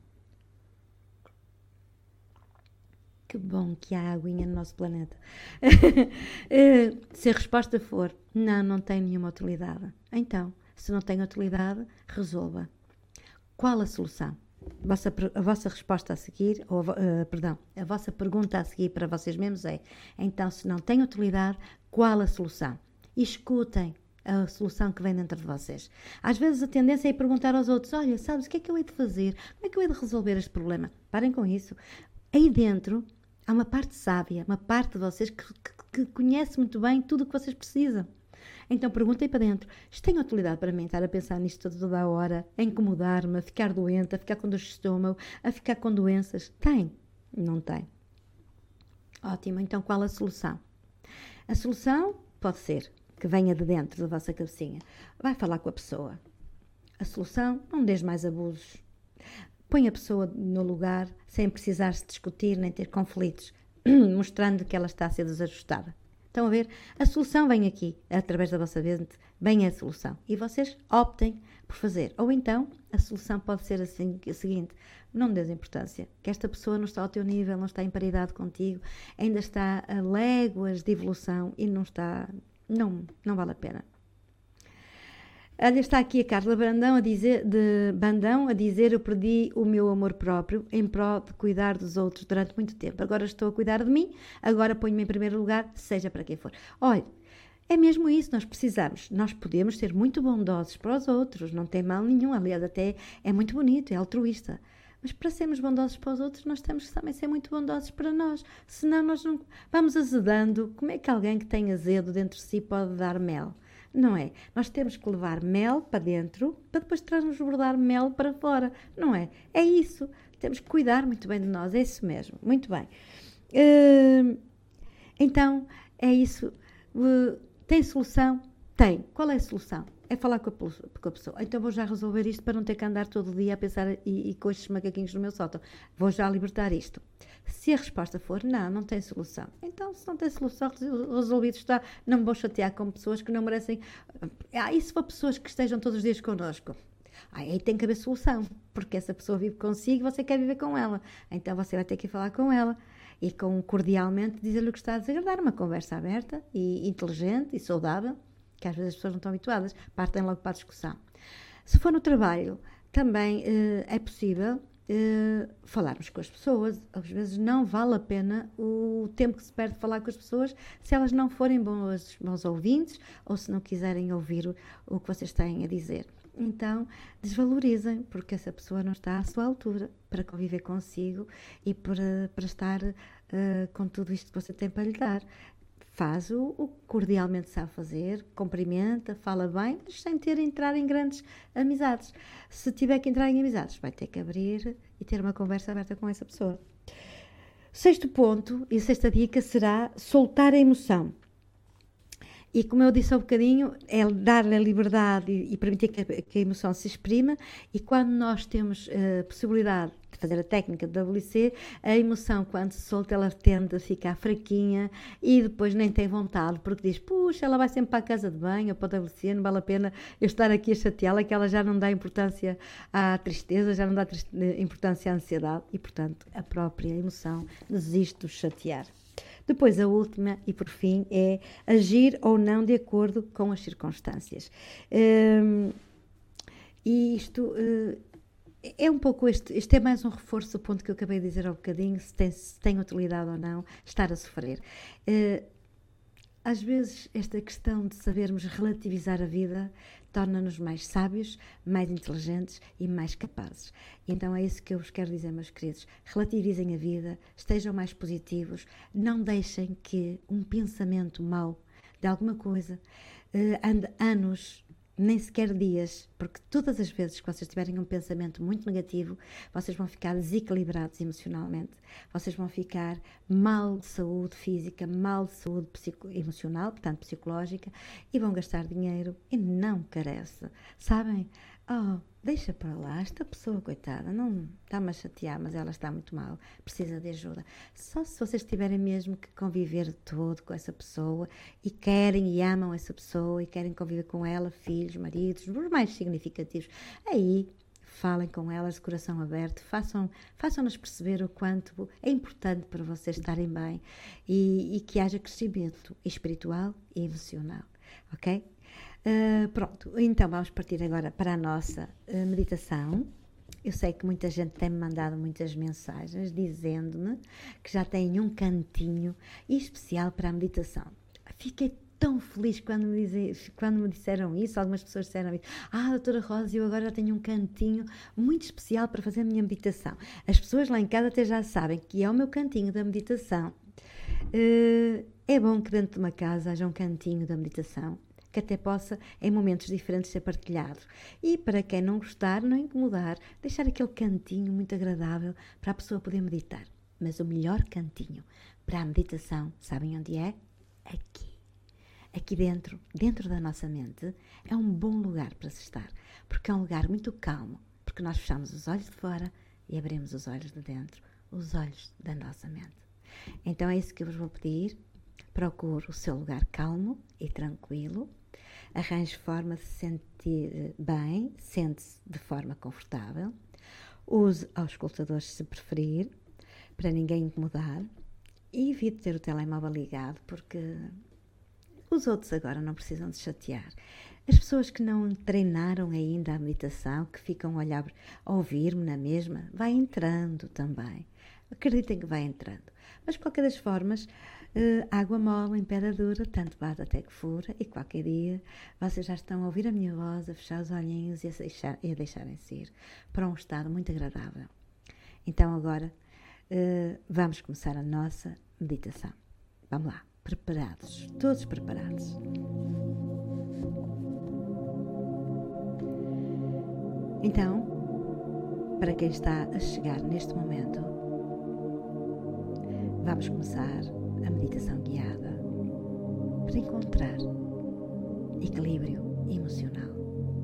Que bom que há aguinha no nosso planeta. Se a resposta for, não, não tem nenhuma utilidade. Então, se não tem utilidade, resolva. Qual a solução? A vossa, a vossa resposta a seguir, ou uh, perdão, a vossa pergunta a seguir para vocês mesmos é, então, se não tem utilidade, qual a solução? E escutem a solução que vem dentro de vocês. Às vezes a tendência é perguntar aos outros, olha, sabes, o que é que eu hei de fazer? Como é que eu hei de resolver este problema? Parem com isso. Aí dentro, Há uma parte sábia, uma parte de vocês que, que, que conhece muito bem tudo o que vocês precisam. Então perguntem para dentro, isto tem utilidade para mim estar a pensar nisto toda a hora, a incomodar-me, a ficar doente, a ficar com dor de estômago, a ficar com doenças? Tem? Não tem. Ótimo, então qual a solução? A solução pode ser que venha de dentro da vossa cabecinha. Vai falar com a pessoa. A solução, não deixe mais abusos. Põe a pessoa no lugar, sem precisar se discutir nem ter conflitos, mostrando que ela está a ser desajustada. Estão a ver? A solução vem aqui, através da vossa mente, vem a solução. E vocês optem por fazer. Ou então, a solução pode ser assim, a seguinte, não dês importância, que esta pessoa não está ao teu nível, não está em paridade contigo, ainda está a léguas de evolução e não está, não, não vale a pena. Olha, está aqui a Carla Brandão a dizer, de Bandão a dizer, eu perdi o meu amor próprio em prol de cuidar dos outros durante muito tempo. Agora estou a cuidar de mim, agora ponho-me em primeiro lugar, seja para quem for. Olha, é mesmo isso, nós precisamos, nós podemos ser muito bondosos para os outros, não tem mal nenhum, aliás, até é muito bonito, é altruísta. Mas para sermos bondosos para os outros, nós temos que também ser muito bondosos para nós. Senão nós não vamos azedando. Como é que alguém que tem azedo dentro de si pode dar mel? Não é? Nós temos que levar mel para dentro para depois transbordar mel para fora. Não é? É isso. Temos que cuidar muito bem de nós. É isso mesmo. Muito bem. Uh, então, é isso. Uh, tem solução? Tem. Qual é a solução? É falar com a, com a pessoa. Então vou já resolver isto para não ter que andar todo o dia a pensar e, e com estes macaquinhos no meu sótão. Vou já libertar isto. Se a resposta for não, não tem solução. Então, se não tem solução, resolvido está. Não me vou chatear com pessoas que não merecem. Ah, e se for pessoas que estejam todos os dias connosco? Ah, aí tem que haver solução. Porque essa pessoa vive consigo e você quer viver com ela. Então você vai ter que ir falar com ela. E com cordialmente dizer-lhe o que está a desagradar. Uma conversa aberta e inteligente e saudável. Que às vezes as pessoas não estão habituadas, partem logo para a discussão. Se for no trabalho, também uh, é possível uh, falarmos com as pessoas. Às vezes não vale a pena o tempo que se perde de falar com as pessoas se elas não forem bons, bons ouvintes ou se não quiserem ouvir o, o que vocês têm a dizer. Então, desvalorizem, porque essa pessoa não está à sua altura para conviver consigo e para, para estar uh, com tudo isto que você tem para lhe dar. Faz o, o que cordialmente sabe fazer, cumprimenta, fala bem, mas sem ter de entrar em grandes amizades. Se tiver que entrar em amizades, vai ter que abrir e ter uma conversa aberta com essa pessoa. Sexto ponto e sexta dica será soltar a emoção. E como eu disse há um bocadinho, é dar-lhe a liberdade e, e permitir que a, que a emoção se exprima. E quando nós temos a uh, possibilidade de fazer a técnica de W C, a emoção, quando se solta, ela tende a ficar fraquinha e depois nem tem vontade, porque diz, puxa, ela vai sempre para a casa de banho, para o W C, não vale a pena eu estar aqui a chateá-la, que ela já não dá importância à tristeza, já não dá importância à ansiedade e, portanto, a própria emoção desiste de chatear. Depois, a última, e por fim, é agir ou não de acordo com as circunstâncias. Um, e isto uh, é um pouco, este, este é mais um reforço do ponto que eu acabei de dizer há um bocadinho, se tem, se tem utilidade ou não, estar a sofrer. Uh, às vezes, esta questão de sabermos relativizar a vida torna-nos mais sábios, mais inteligentes e mais capazes. Então é isso que eu vos quero dizer, meus queridos. Relativizem a vida, estejam mais positivos, não deixem que um pensamento mau de alguma coisa uh, ande anos, nem sequer dias, porque todas as vezes que vocês tiverem um pensamento muito negativo, vocês vão ficar desequilibrados emocionalmente, vocês vão ficar mal de saúde física, mal de saúde psico- emocional, portanto psicológica, e vão gastar dinheiro e não carece. Sabem? Oh, deixa para lá, esta pessoa, coitada, não está-me a chatear, mas ela está muito mal, precisa de ajuda. Só se vocês tiverem mesmo que conviver de todo com essa pessoa e querem e amam essa pessoa e querem conviver com ela, filhos, maridos, os mais significativos, aí falem com elas de coração aberto, façam, façam-nas perceber o quanto é importante para vocês estarem bem e, e que haja crescimento espiritual e emocional, ok? Uh, pronto, então vamos partir agora para a nossa uh, meditação. Eu sei que muita gente tem-me mandado muitas mensagens dizendo-me que já têm um cantinho especial para a meditação. Fiquei tão feliz quando me, dizem, quando me disseram isso. Algumas pessoas disseram isso. Ah, doutora Rosa, eu agora já tenho um cantinho muito especial para fazer a minha meditação. As pessoas lá em casa até já sabem que é o meu cantinho da meditação. Uh, é bom que dentro de uma casa haja um cantinho da meditação, que até possa, em momentos diferentes, ser partilhado. E para quem não gostar, não incomodar, deixar aquele cantinho muito agradável para a pessoa poder meditar. Mas o melhor cantinho para a meditação, sabem onde é? Aqui. Aqui dentro, dentro da nossa mente, é um bom lugar para se estar, porque é um lugar muito calmo, porque nós fechamos os olhos de fora e abrimos os olhos de dentro, os olhos da nossa mente. Então é isso que eu vos vou pedir. Procure o seu lugar calmo e tranquilo, arranje forma de se sentir bem, sente-se de forma confortável, use auscultadores se preferir, para ninguém incomodar, e evite ter o telemóvel ligado, porque os outros agora não precisam de chatear. As pessoas que não treinaram ainda a meditação, que ficam a olhar, a ouvir-me na mesma, vai entrando também. Acreditem que vai entrando. Mas, de qualquer das formas, uh, água mole em pedra dura, tanto bate até que fura, e qualquer dia vocês já estão a ouvir a minha voz, a fechar os olhinhos e a, deixar, e a deixarem-se ir para um estado muito agradável. Então, agora, uh, vamos começar a nossa meditação. Vamos lá, preparados, todos preparados. Então, para quem está a chegar neste momento, vamos começar a meditação guiada para encontrar equilíbrio emocional.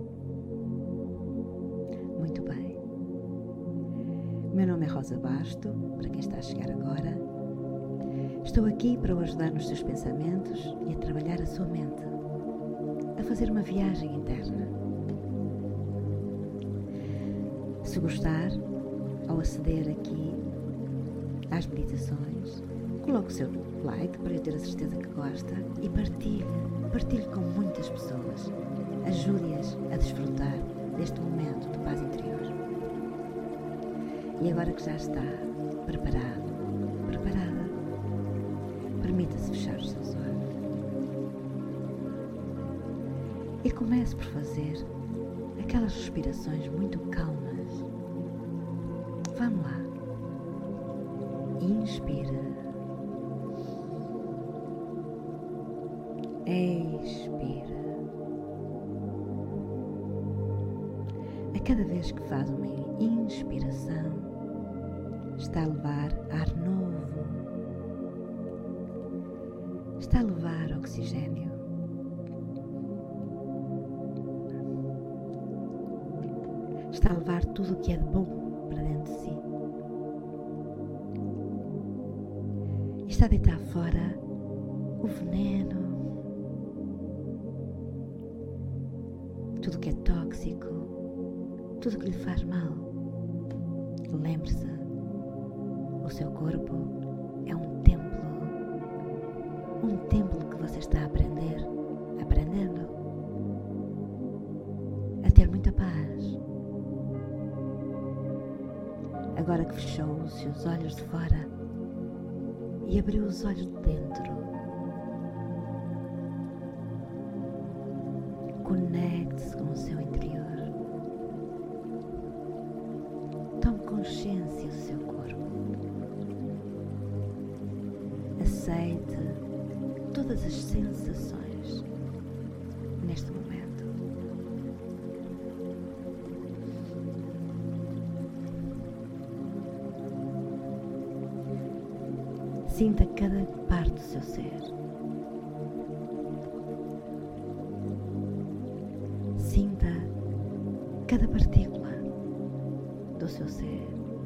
Muito bem. O meu nome é Rosa Basto, para quem está a chegar agora. Estou aqui para o ajudar nos seus pensamentos e a trabalhar a sua mente, a fazer uma viagem interna. Se gostar, ao aceder aqui às meditações, coloque o seu like para eu ter a certeza que gosta e partilhe, partilhe com muitas pessoas. Ajude-as a desfrutar deste momento de paz interior. E agora que já está preparado, preparada, permita-se fechar os seus olhos e comece por fazer aquelas respirações muito calmas. Vamos lá. Inspira. Expira. A cada vez que faz uma inspiração, está a levar ar novo. Está a levar oxigênio. Está a levar tudo o que é de bom para dentro de si. E está a deitar fora o veneno, tudo o que é tóxico, tudo o que lhe faz mal. Lembre-se, o seu corpo é um templo, um templo que você está a aprender, aprendendo a ter muita paz. Agora que fechou os seus olhos de fora e abriu os olhos de dentro, conecte-se com o seu interior. Tome consciência do seu corpo. Aceite todas as sensações neste momento. Sinta cada parte do seu ser. Sinta cada partícula do seu ser.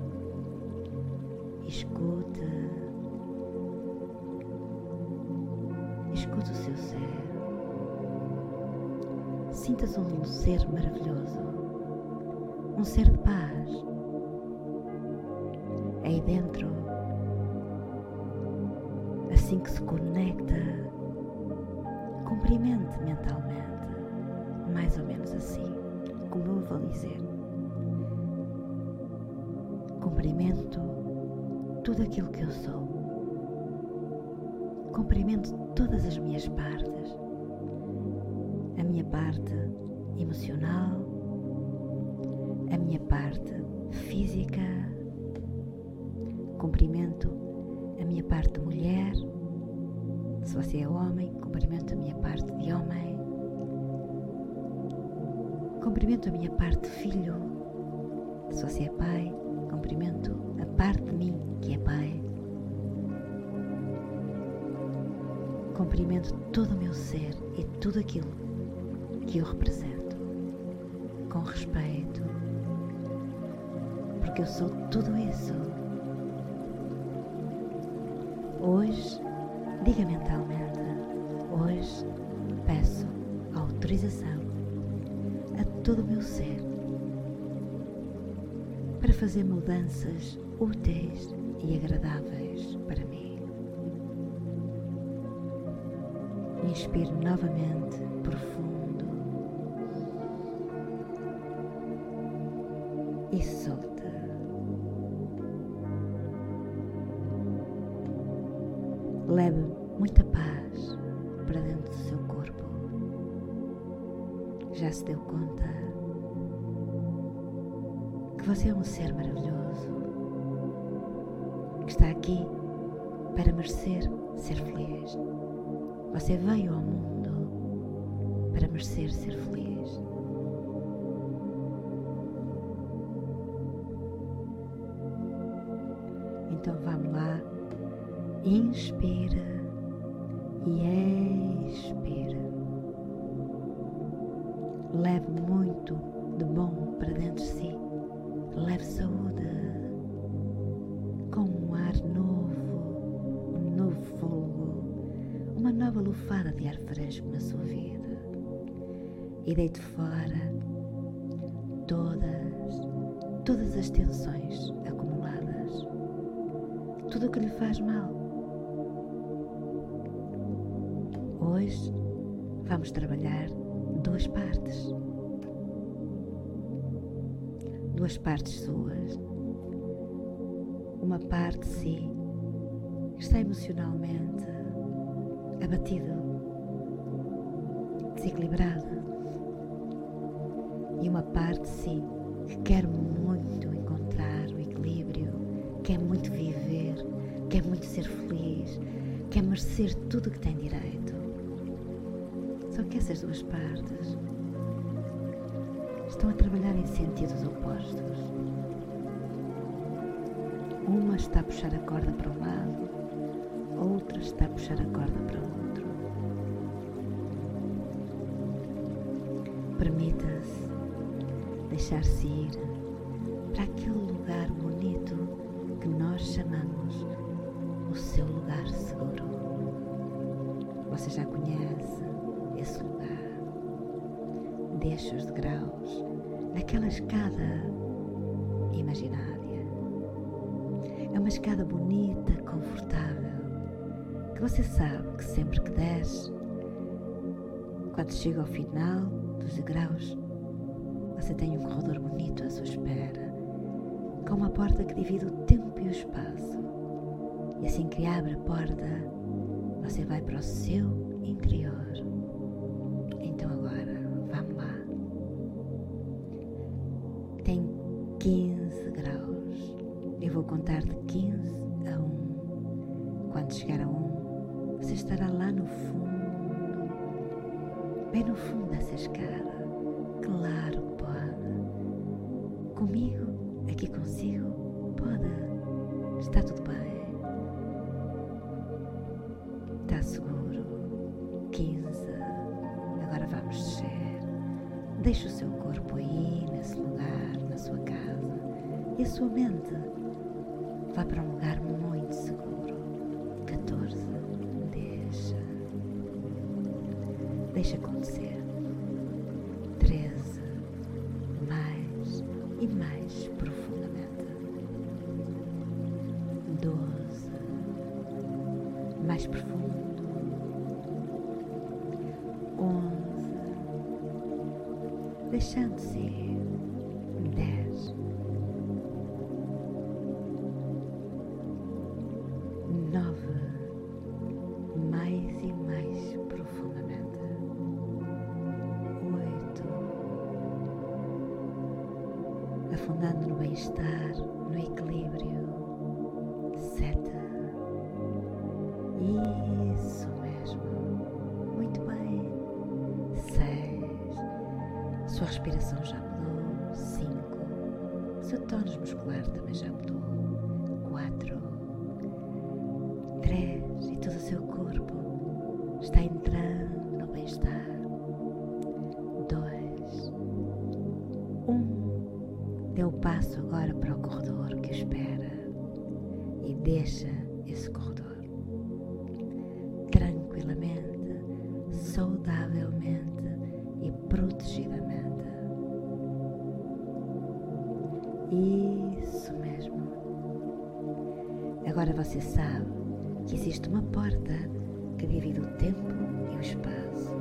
Escute. Escute o seu ser. Sinta-se um ser maravilhoso. Um ser de paz. Aí dentro, assim que se conecta, cumprimente mentalmente, mais ou menos assim, como eu vou dizer. Cumprimento tudo aquilo que eu sou. Cumprimento todas as minhas partes. minha parte emocional, a minha parte física, cumprimento a minha parte de mulher, se você é homem, cumprimento a minha parte de homem, cumprimento a minha parte de filho, se você é pai, cumprimento a parte de mim que é pai, cumprimento todo o meu ser e tudo aquilo que eu represento, com respeito, porque eu sou tudo isso. Hoje, diga mentalmente, hoje peço autorização a todo o meu ser para fazer mudanças úteis e agradáveis para mim. Inspire novamente profundo e solte. Leve muita paz para dentro do seu corpo. Já se deu conta que você é um ser maravilhoso, que está aqui para merecer ser feliz. Você veio ao mundo para merecer ser feliz. Então vamos lá. Inspira e expira. Leve muito de bom para dentro de si. Leve saúde com um ar novo, um novo fogo, uma nova lufada de ar fresco na sua vida. E deite fora todas, todas as tensões acumuladas, tudo o que lhe faz mal. Hoje vamos trabalhar duas partes. Duas partes suas. Uma parte de si que está emocionalmente abatido, desequilibrado. E uma parte de si que quer muito encontrar o equilíbrio, quer muito viver, quer muito ser feliz, quer merecer tudo o que tem direito. Só que essas duas partes estão a trabalhar em sentidos opostos. Uma está a puxar a corda para um lado, outra está a puxar a corda para o outro. Permita-se deixar-se ir para aquele lugar bonito que nós chamamos o seu lugar seguro. Você já conhece esse lugar. Deixa os degraus naquela escada imaginária. É uma escada bonita, confortável, que você sabe que sempre que desce, quando chega ao final dos degraus, você tem um corredor bonito à sua espera, com uma porta que divide o tempo e o espaço. E assim que abre a porta, você vai para o seu interior. Então agora, vamos lá. Tem quinze graus. Eu vou contar de quinze a um. Quando chegar a um, você estará lá no fundo, bem no fundo dessa escada. Claro que pode. Comigo, aqui consigo, pode. Está tudo bem. Está seguro. quinze. Agora vamos descer. Deixe o seu corpo aí, nesse lugar, na sua casa. E a sua mente vai para um lugar muito seguro. catorze. Deixa. Deixa acontecer. treze. Mais e mais profundamente. doze. Mais profundo. onze. Deixando-se ir. dez. nove. Mais e mais profundamente. afundando no bem-estar, no equilíbrio. Sete. Isso mesmo. Muito bem. Seis. Sua respiração já mudou. Cinco. Seu tônus muscular também já mudou. Quatro. Três. E todo o seu corpo está entrando no bem-estar. Dois. Um. Dê o passo agora para o corredor que o espera e deixa esse corredor tranquilamente, saudavelmente e protegidamente. Isso mesmo. Agora você sabe que existe uma porta que divide o tempo e o espaço.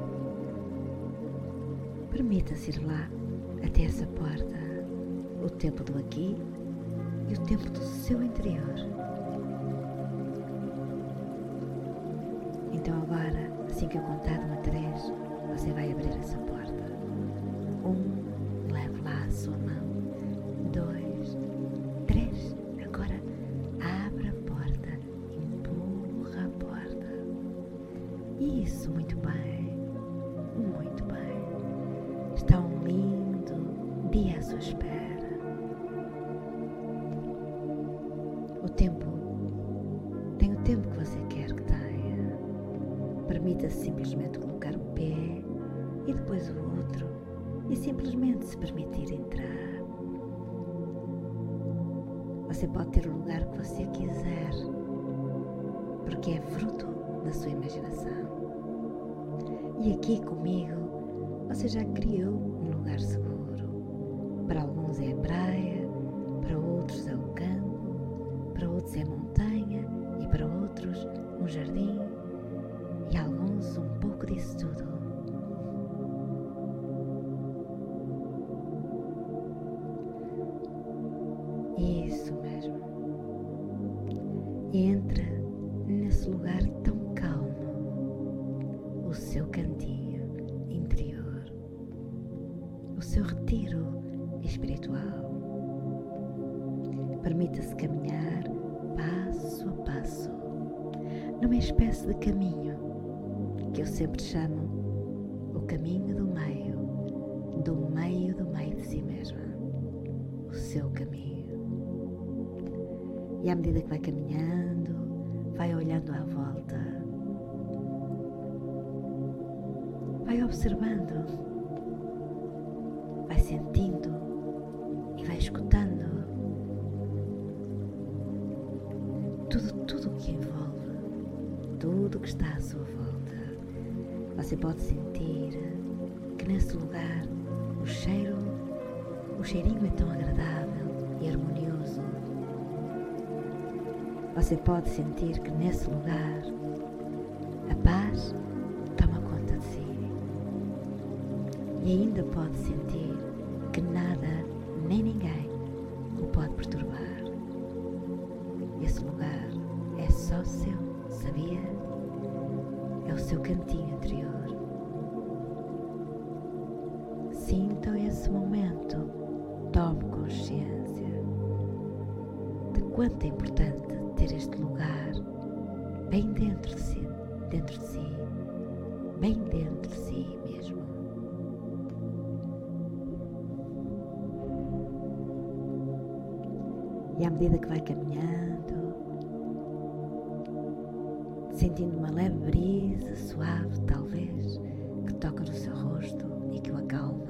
Permita-se ir lá até essa porta, o tempo do aqui e o tempo do seu interior. Então agora, assim que eu contar de uma a três, você vai abrir essa porta. Um, leve lá a sua mão. Dois, três, agora abre a porta, empurra a porta. Isso, muito bem, muito bem. Está um lindo dia à sua espera. O tempo tem o tempo que você quer que tenha. Permita-se simplesmente colocar um pé e depois o outro e simplesmente se permitir entrar. Você pode ter o lugar que você quiser, porque é fruto da sua imaginação. E aqui comigo você já criou um lugar seguro. Para alguns é a praia, para outros é o campo, para outros é a montanha e para outros um jardim. E alguns um pouco disso tudo. Isso mesmo. Entra nesse lugar tão calmo, o seu cantinho interior, o seu retiro espiritual. Permita-se caminhar passo a passo, numa espécie de caminho que eu sempre chamo o caminho do meio, do meio do meio de si mesma, o seu caminho. E à medida que vai caminhando, vai olhando à volta, vai observando, vai sentindo e vai escutando tudo, tudo o que envolve, tudo o que está à sua volta. Você pode sentir que nesse lugar o cheiro, o cheirinho é tão agradável e harmonioso. Você pode sentir que nesse lugar a paz toma conta de si. E ainda pode sentir que nada nem ninguém o pode perturbar. Esse lugar é só seu, sabia? É o seu cantinho interior. Sinta esse momento, tome consciência de quanto é importante ter este lugar bem dentro de si, dentro de si, bem dentro de si mesmo. E à medida que vai caminhando, sentindo uma leve brisa suave, talvez, que toca no seu rosto e que o acalma,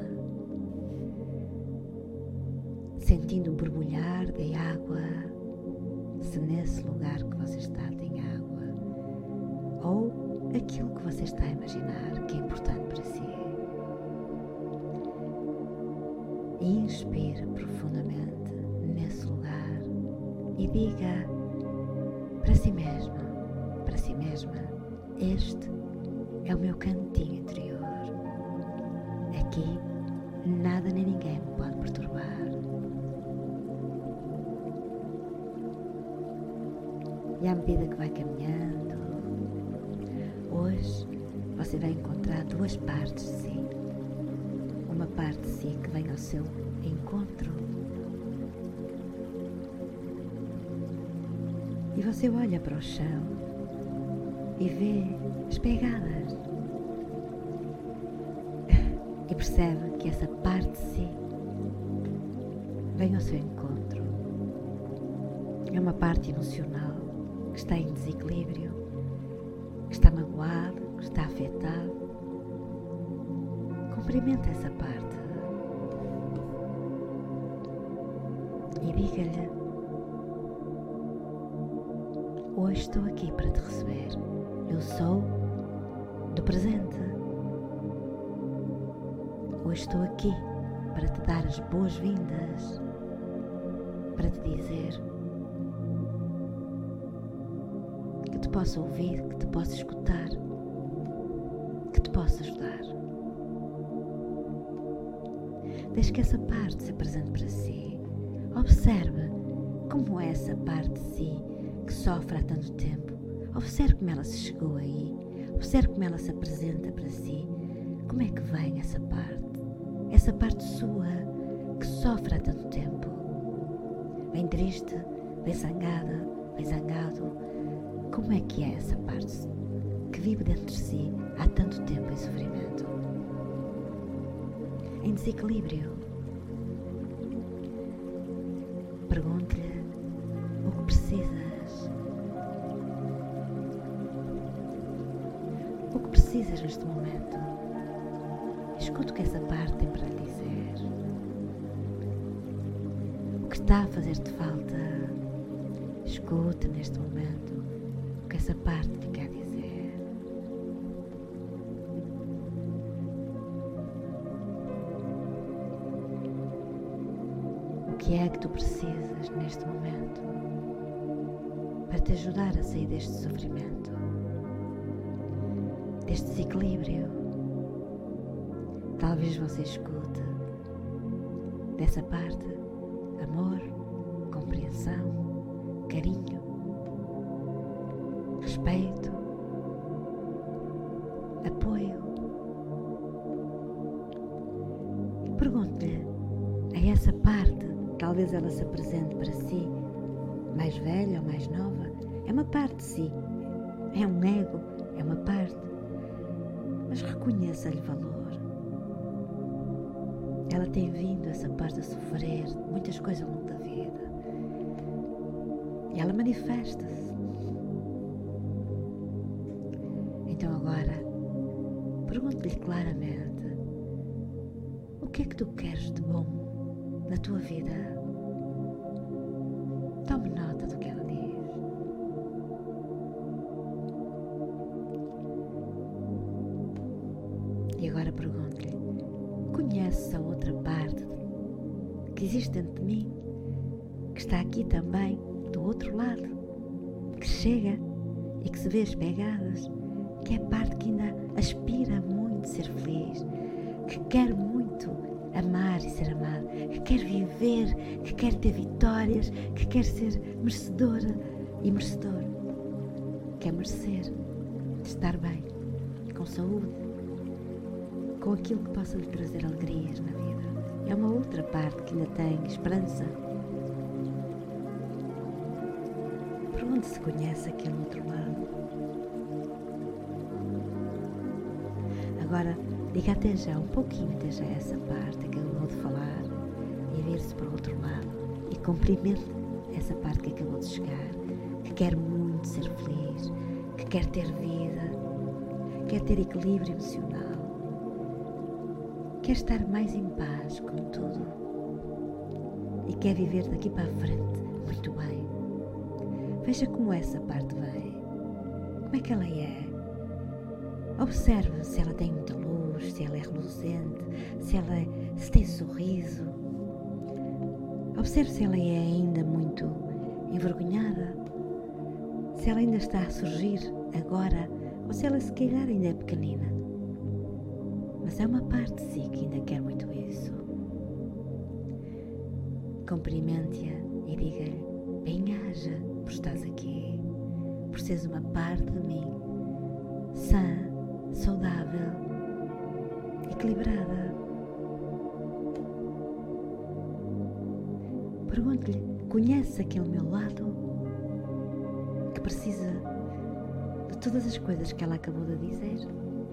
sentindo o borbulhar de água, se nesse lugar que você está tem água, ou aquilo que você está a imaginar que é importante para si. Inspire profundamente nesse lugar e diga para si mesmo, para si mesma: este é o meu cantinho interior. Aqui nada nem ninguém me pode perturbar. E à medida que vai caminhando, hoje você vai encontrar duas partes de si. uma parte de si que vem ao seu encontro. E você olha para o chão e vê as pegadas. E percebe que essa parte de si vem ao seu encontro. É uma parte emocional que está em desequilíbrio, que está magoado, que está afetado. Cumprimenta essa parte e diga-lhe: hoje estou aqui para te receber. Eu sou do presente. Hoje estou aqui para te dar as boas-vindas, para te dizer que te posso ouvir, que te posso escutar, que te posso ajudar. Deixe que essa parte se apresente para si. Observe como é essa parte de si que sofre há tanto tempo. Observe como ela se chegou aí. Observe como ela se apresenta para si. Como é que vem essa parte? Essa parte sua que sofre há tanto tempo. Vem triste, vem zangada, vem zangado. Como é que é essa parte que vive dentro de si há tanto tempo em sofrimento? Em desequilíbrio? Pergunte-lhe o que precisas. O que precisas neste momento? Escute o que essa parte tem para lhe dizer. O que está a fazer-te falta? Escute neste momento o que essa parte te quer dizer. O que é que tu precisas neste momento para te ajudar a sair deste sofrimento, deste desequilíbrio? Talvez você escute dessa parte amor, compreensão, carinho, respeito, apoio. Pergunte-lhe a essa parte, talvez ela se apresente para si, mais velha ou mais nova. É uma parte de si, é um ego, é uma parte, mas reconheça-lhe valor. Ela tem vindo, essa parte, a sofrer muitas coisas ao longo da vida. E ela manifesta-se. Então agora, pergunte-lhe claramente: o que é que tu queres de bom na tua vida? Tome nota do que ela diz. E agora pergunte-lhe: conheces a outra parte que existe dentro de mim, que está aqui também, do outro lado, que chega e que se vê as pegadas, que é a parte que ainda aspira muito a ser feliz, que quer muito amar e ser amada, que quer viver, que quer ter vitórias, que quer ser merecedora e merecedor, quer merecer de estar bem, com saúde, com aquilo que possa lhe trazer alegrias na vida. É uma outra parte que ainda tem esperança. Pergunte se conhece aquele outro lado. Agora, diga até já, um pouquinho até já essa parte que acabou de falar e vir-se para o outro lado e cumprimente essa parte que acabou de chegar, que quer muito ser feliz, que quer ter vida, quer ter equilíbrio emocional, quer estar mais em paz com tudo e quer viver daqui para a frente muito bem. Veja como essa parte vem, como é que ela é. Observe se ela tem muita luz, se ela é reluzente, se ela é, se tem sorriso. Observe se ela é ainda muito envergonhada, se ela ainda está a surgir agora ou se ela se calhar ainda é pequenina. Mas é uma parte de si que ainda quer muito isso. Cumprimente-a e diga-lhe: bem-aja por estás aqui, por seres uma parte de mim, sã, saudável, equilibrada. Pergunto-lhe, conhece aquele meu lado que precisa de todas as coisas que ela acabou de dizer?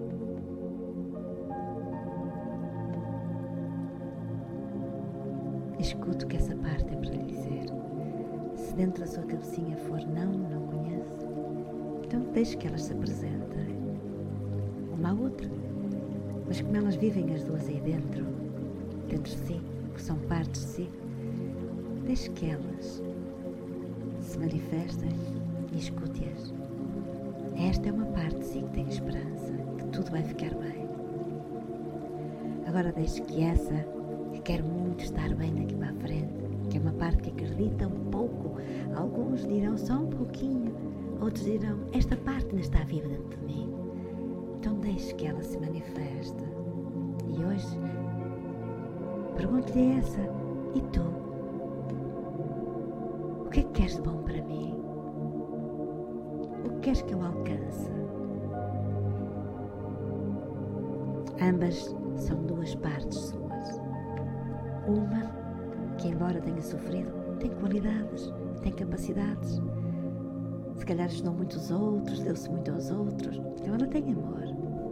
Escuto que essa parte é para lhe dizer. Se dentro da sua cabecinha for não, não conhece, então deixe que elas se apresentem, uma à outra. Mas como elas vivem as duas aí dentro, dentro de si, que são partes de si, deixe que elas se manifestem e escute-as. Esta é uma parte de si que tem esperança, que tudo vai ficar bem. Agora deixe que essa, que quer muito estar bem daqui para a frente, que é uma parte que acredita um pouco, alguns dirão só um pouquinho, outros dirão, esta parte ainda está viva dentro de mim. Então deixe que ela se manifeste. E hoje, pergunto-lhe essa, e tu? O que é que queres de bom para mim? O que queres que eu alcance? Ambas são duas partes suas. Uma que, embora tenha sofrido, tem qualidades, tem capacidades. Se calhar ajudou muito os outros, deu-se muito aos outros, então ela tem amor.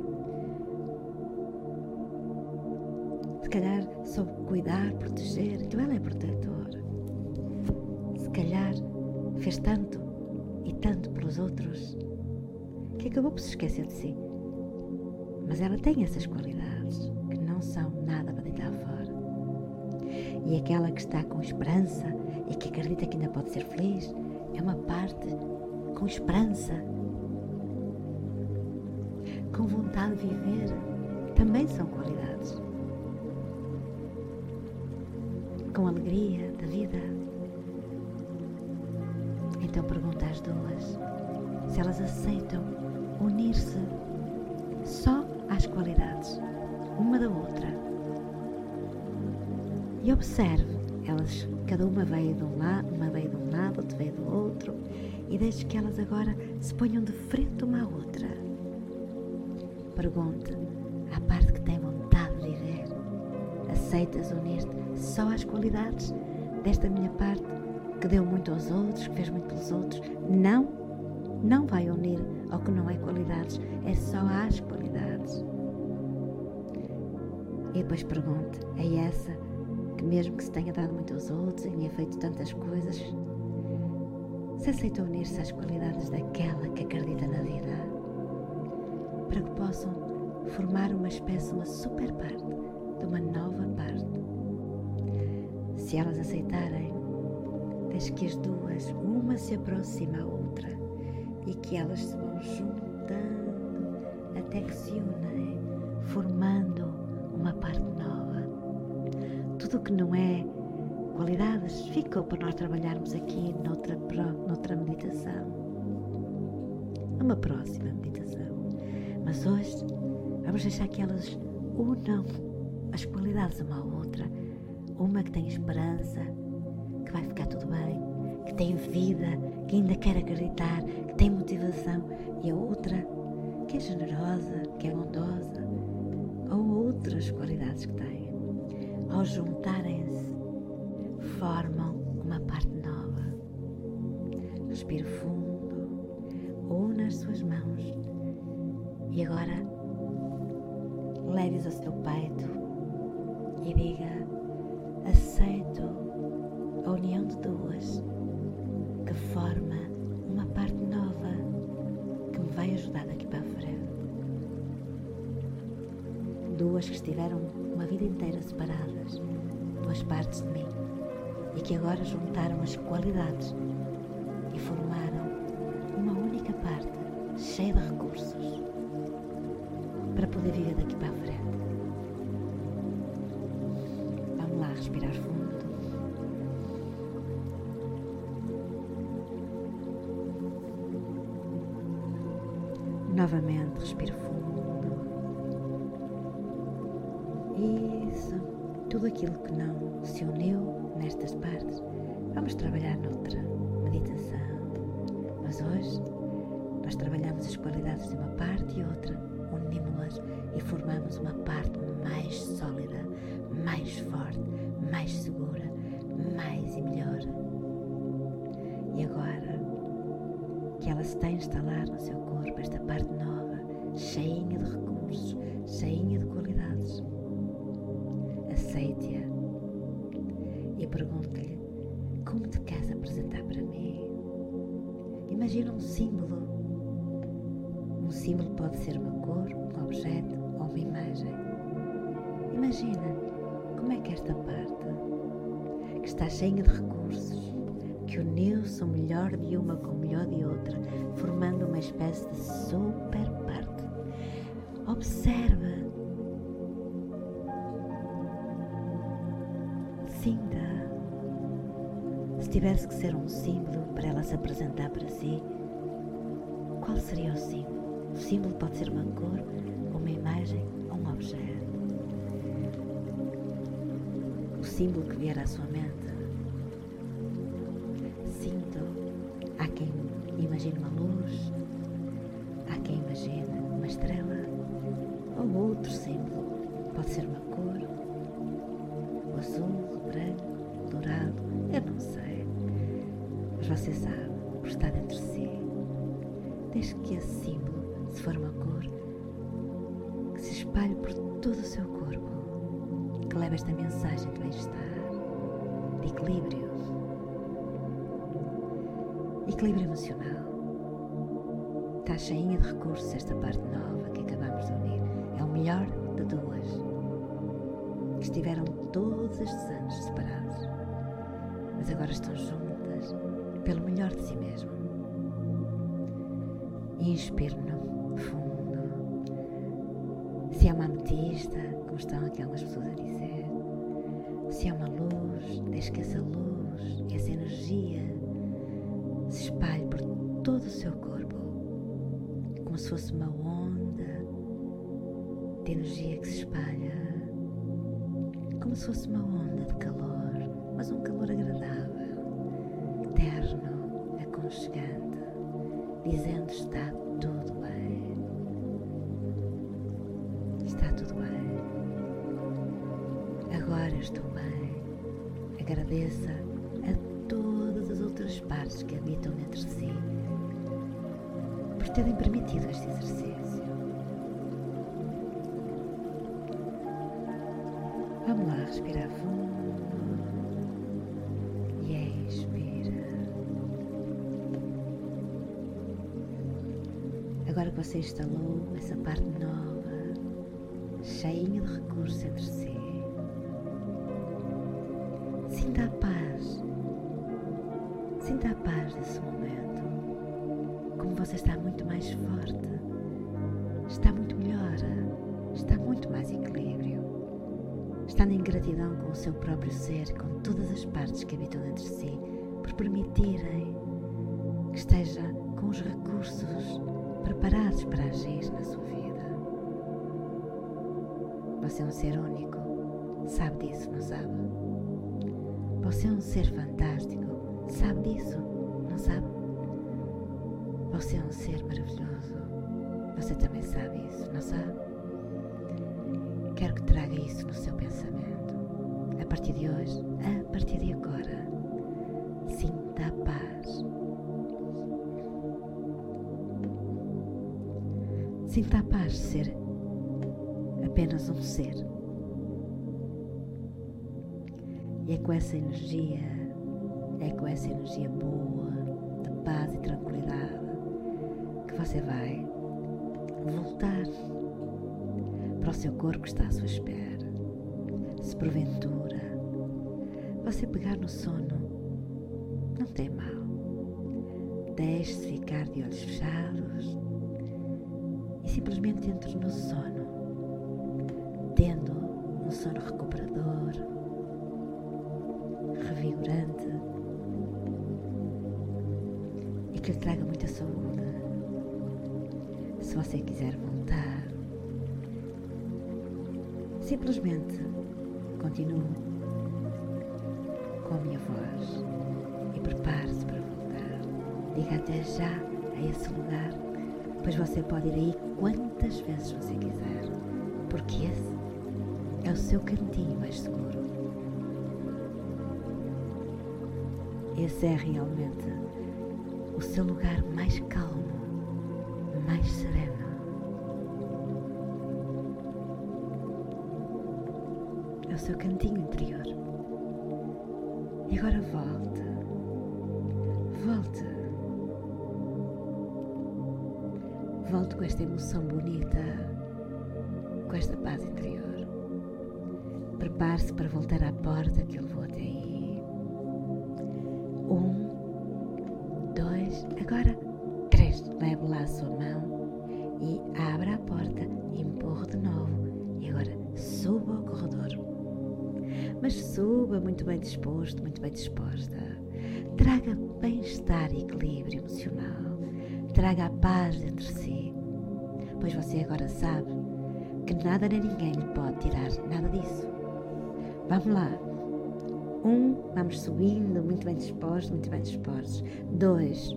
Se calhar soube cuidar, proteger, então ela é protetora. Se calhar fez tanto e tanto pelos outros que acabou por se esquecer de si. Mas ela tem essas qualidades que não são nada para deitar fora. E aquela que está com esperança e que acredita que ainda pode ser feliz é uma parte com esperança, com vontade de viver, também são qualidades. Com alegria da vida. Então pergunta às duas se elas aceitam unir-se só às qualidades, uma da outra. E observe, elas, cada uma veio de um lado, uma veio de um lado, outra veio do outro, e deixe que elas agora se ponham de frente uma à outra. Pergunte à parte que tem vontade de viver: aceitas unir-te só às qualidades desta minha parte que deu muito aos outros, que fez muito pelos outros? Não, não vai unir ao que não é qualidades, é só às qualidades. E depois pergunte a essa que, mesmo que se tenha dado muito aos outros e tenha feito tantas coisas, se aceita unir-se às qualidades daquela que acredita na vida, para que possam formar uma espécie, uma super parte, de uma nova parte. Se elas aceitarem, deixe que as duas, uma se aproxime à outra e que elas se vão juntando até que se unem, formando uma parte nova. Tudo o que não é qualidades ficou para nós trabalharmos aqui noutra, noutra meditação, numa próxima meditação. Mas hoje vamos deixar que elas unam as qualidades uma à outra. Uma que tem esperança, que vai ficar tudo bem, que tem vida, que ainda quer acreditar, que tem motivação, e a outra que é generosa, que é bondosa, ou outras qualidades que têm. Ao juntarem-se, formam uma parte nova. Respire fundo, una as suas mãos e agora leve-as ao seu peito e diga: aceito a união de duas que forma uma parte nova que me vai ajudar daqui para a frente. Duas que estiveram uma vida inteira separadas, duas partes de mim, e que agora juntaram as qualidades e formaram uma única parte cheia de recursos para poder viver daqui para a frente. Vamos lá respirar fundo. Novamente respiro fundo. Isso, tudo aquilo que não se uniu nestas partes, vamos trabalhar noutra meditação. Mas hoje nós trabalhamos as qualidades de uma parte e outra, unimos-las e formamos uma parte mais sólida, mais forte, mais segura, mais e melhor. E agora que ela se está a instalar no seu corpo, esta parte nova, cheinha de recursos, cheinha de qualidades, aceite-a e pergunte-lhe: como te queres apresentar para mim? Imagina um símbolo. Um símbolo pode ser uma cor, um objeto ou uma imagem. Imagina como é que esta parte, que está cheia de recursos, que uniu-se o melhor de uma com o melhor de outra, formando uma espécie de super parte. Observa, sinta. Se tivesse que ser um símbolo para ela se apresentar para si, qual seria o símbolo? O símbolo pode ser uma cor, uma imagem ou um objeto. O símbolo que vier à sua mente. Sinto. Há quem imagine uma luz, há quem imagine uma estrela ou outro símbolo. Pode ser uma cor, o azul, o branco, o dourado, eu não sei. Mas você sabe, por estar dentro de si. Desde que esse símbolo, se for uma cor, que se espalhe por todo o seu corpo, que leve esta mensagem de bem-estar, de equilíbrio, equilíbrio emocional. Está cheinha de recursos esta parte nova que acabamos de unir. É o melhor de duas, que estiveram todos estes anos separados, mas agora estão juntas pelo melhor de si mesmo. Inspire no fundo. Se é uma ametista, como estão aqui algumas pessoas a dizer, se é uma luz, deixe que essa luz, essa energia se espalhe por todo o seu corpo, como se fosse uma onda de energia que se espalha, como se fosse uma onda de calor, mas um calor agradável, terno, aconchegante, dizendo: está tudo bem, está tudo bem, agora eu estou bem. Agradeça a todas as outras partes que habitam dentro de si por terem permitido este exercício. Vamos lá, respirar fundo e expira. Agora que você instalou essa parte nova, cheinha de recursos entre si, sinta a paz. Sinta a paz desse momento. Como você está muito mais forte, está muito melhor, está muito mais equilíbrio. Está em gratidão com o seu próprio ser, com todas as partes que habitam dentro de si, por permitirem que esteja com os recursos preparados para agir na sua vida. Você é um ser único, sabe disso, não sabe? Você é um ser fantástico, sabe disso, não sabe? Você é um ser maravilhoso, você também sabe isso, não sabe? Quero que traga isso no seu pensamento. A partir de hoje, a partir de agora, sinta a paz. Sinta a paz de ser apenas um ser. E é com essa energia, é com essa energia boa, de paz e tranquilidade, que você vai voltar para o seu corpo que está à sua espera. Se porventura você pegar no sono, não tem mal. Deixe-se ficar de olhos fechados e simplesmente entre no sono, tendo um sono recuperador, revigorante e que lhe traga muita saúde. Se você quiser voltar, simplesmente continue com a minha voz e prepare-se para voltar. Diga até já a esse lugar, pois você pode ir aí quantas vezes você quiser, porque esse é o seu cantinho mais seguro. Esse é realmente o seu lugar mais calmo, mais sereno. É o seu cantinho interior. E agora volte, volte, volte com esta emoção bonita, com esta paz interior. Prepare-se para voltar à porta que eu levou até aí. Um, dois, agora três. Leve lá a sua mão e abra a porta, empurre de novo e agora suba ao corredor. Mas suba muito bem disposto, muito bem disposta. Traga bem-estar e equilíbrio emocional. Traga a paz dentro de si. Pois você agora sabe que nada nem ninguém lhe pode tirar nada disso. Vamos lá. Um, vamos subindo, muito bem dispostos, muito bem dispostos. Dois.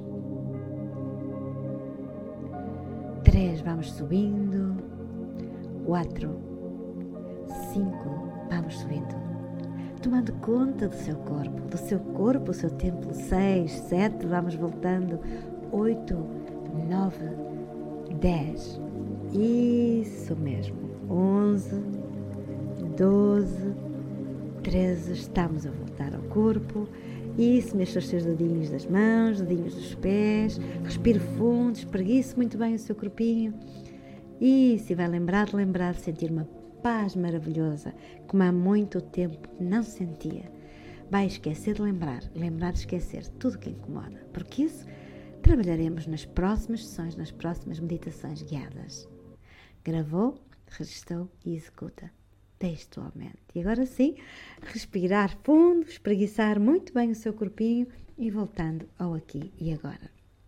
Três, vamos subindo. Quatro. Cinco, vamos subindo. Tomando conta do seu corpo, do seu corpo, o seu templo. Seis, sete, vamos voltando. Oito, nove, dez. Isso mesmo. Onze, doze, treze. Estamos a voltar ao corpo. Isso, mexa os seus dedinhos das mãos, dedinhos dos pés. Respire fundo, espreguice muito bem o seu corpinho. Isso, e vai lembrar de lembrar de sentir uma paz maravilhosa, como há muito tempo não sentia. Vai esquecer de lembrar, lembrar de esquecer tudo que incomoda, porque isso trabalharemos nas próximas sessões, nas próximas meditações guiadas. Gravou, registrou e executa textualmente. E agora sim, respirar fundo, espreguiçar muito bem o seu corpinho e voltando ao aqui e agora.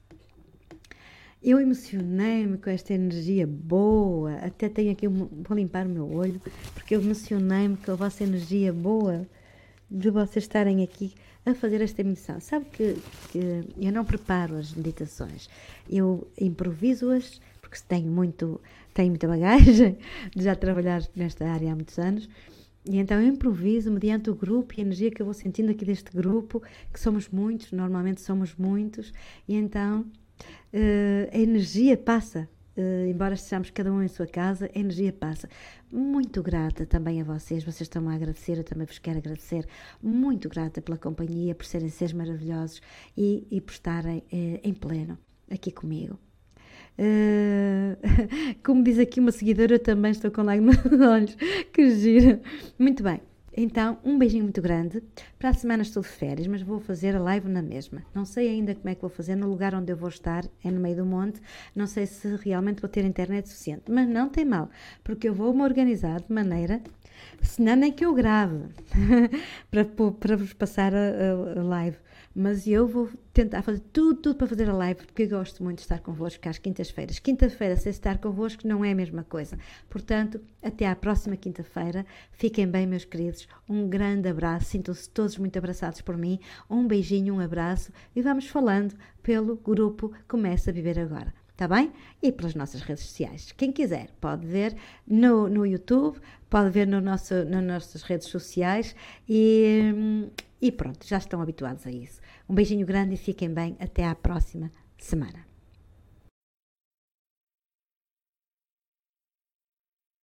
Eu emocionei-me com esta energia boa, até tenho aqui, um, vou limpar o meu olho, porque eu emocionei-me com a vossa energia boa de vocês estarem aqui a fazer esta meditação. Sabe que, que eu não preparo as meditações, eu improviso-as, porque tenho, muito, tenho muita bagagem de já trabalhar nesta área há muitos anos, e então eu improviso mediante o grupo e a energia que eu vou sentindo aqui deste grupo, que somos muitos, normalmente somos muitos, e então... Uh, a energia passa, uh, embora estejamos cada um em sua casa, a energia passa. Muito grata também a vocês, vocês estão a agradecer, eu também vos quero agradecer. Muito grata pela companhia, por serem seres maravilhosos e, e por estarem uh, em pleno aqui comigo. Uh, como diz aqui uma seguidora, eu também estou com lágrimas nos olhos, que gira. Muito bem. Então, um beijinho muito grande. Para a semana estou de férias, mas vou fazer a live na mesma. Não sei ainda como é que vou fazer, no lugar onde eu vou estar, é no meio do monte. Não sei se realmente vou ter internet suficiente, mas não tem mal, porque eu vou-me organizar de maneira, senão nem que eu grave, para, para vos passar a, a, a live. Mas eu vou tentar fazer tudo, tudo para fazer a live, porque eu gosto muito de estar convosco às quintas-feiras. Quinta-feira, sem estar convosco, não é a mesma coisa. Portanto, até à próxima quinta-feira. Fiquem bem, meus queridos. Um grande abraço. Sintam-se todos muito abraçados por mim. Um beijinho, um abraço. E vamos falando pelo grupo Começa a Viver Agora. Está bem? E pelas nossas redes sociais. Quem quiser pode ver no, no YouTube, pode ver no nosso, nas nossas redes sociais e, e pronto, já estão habituados a isso. Um beijinho grande e fiquem bem. Até à próxima semana.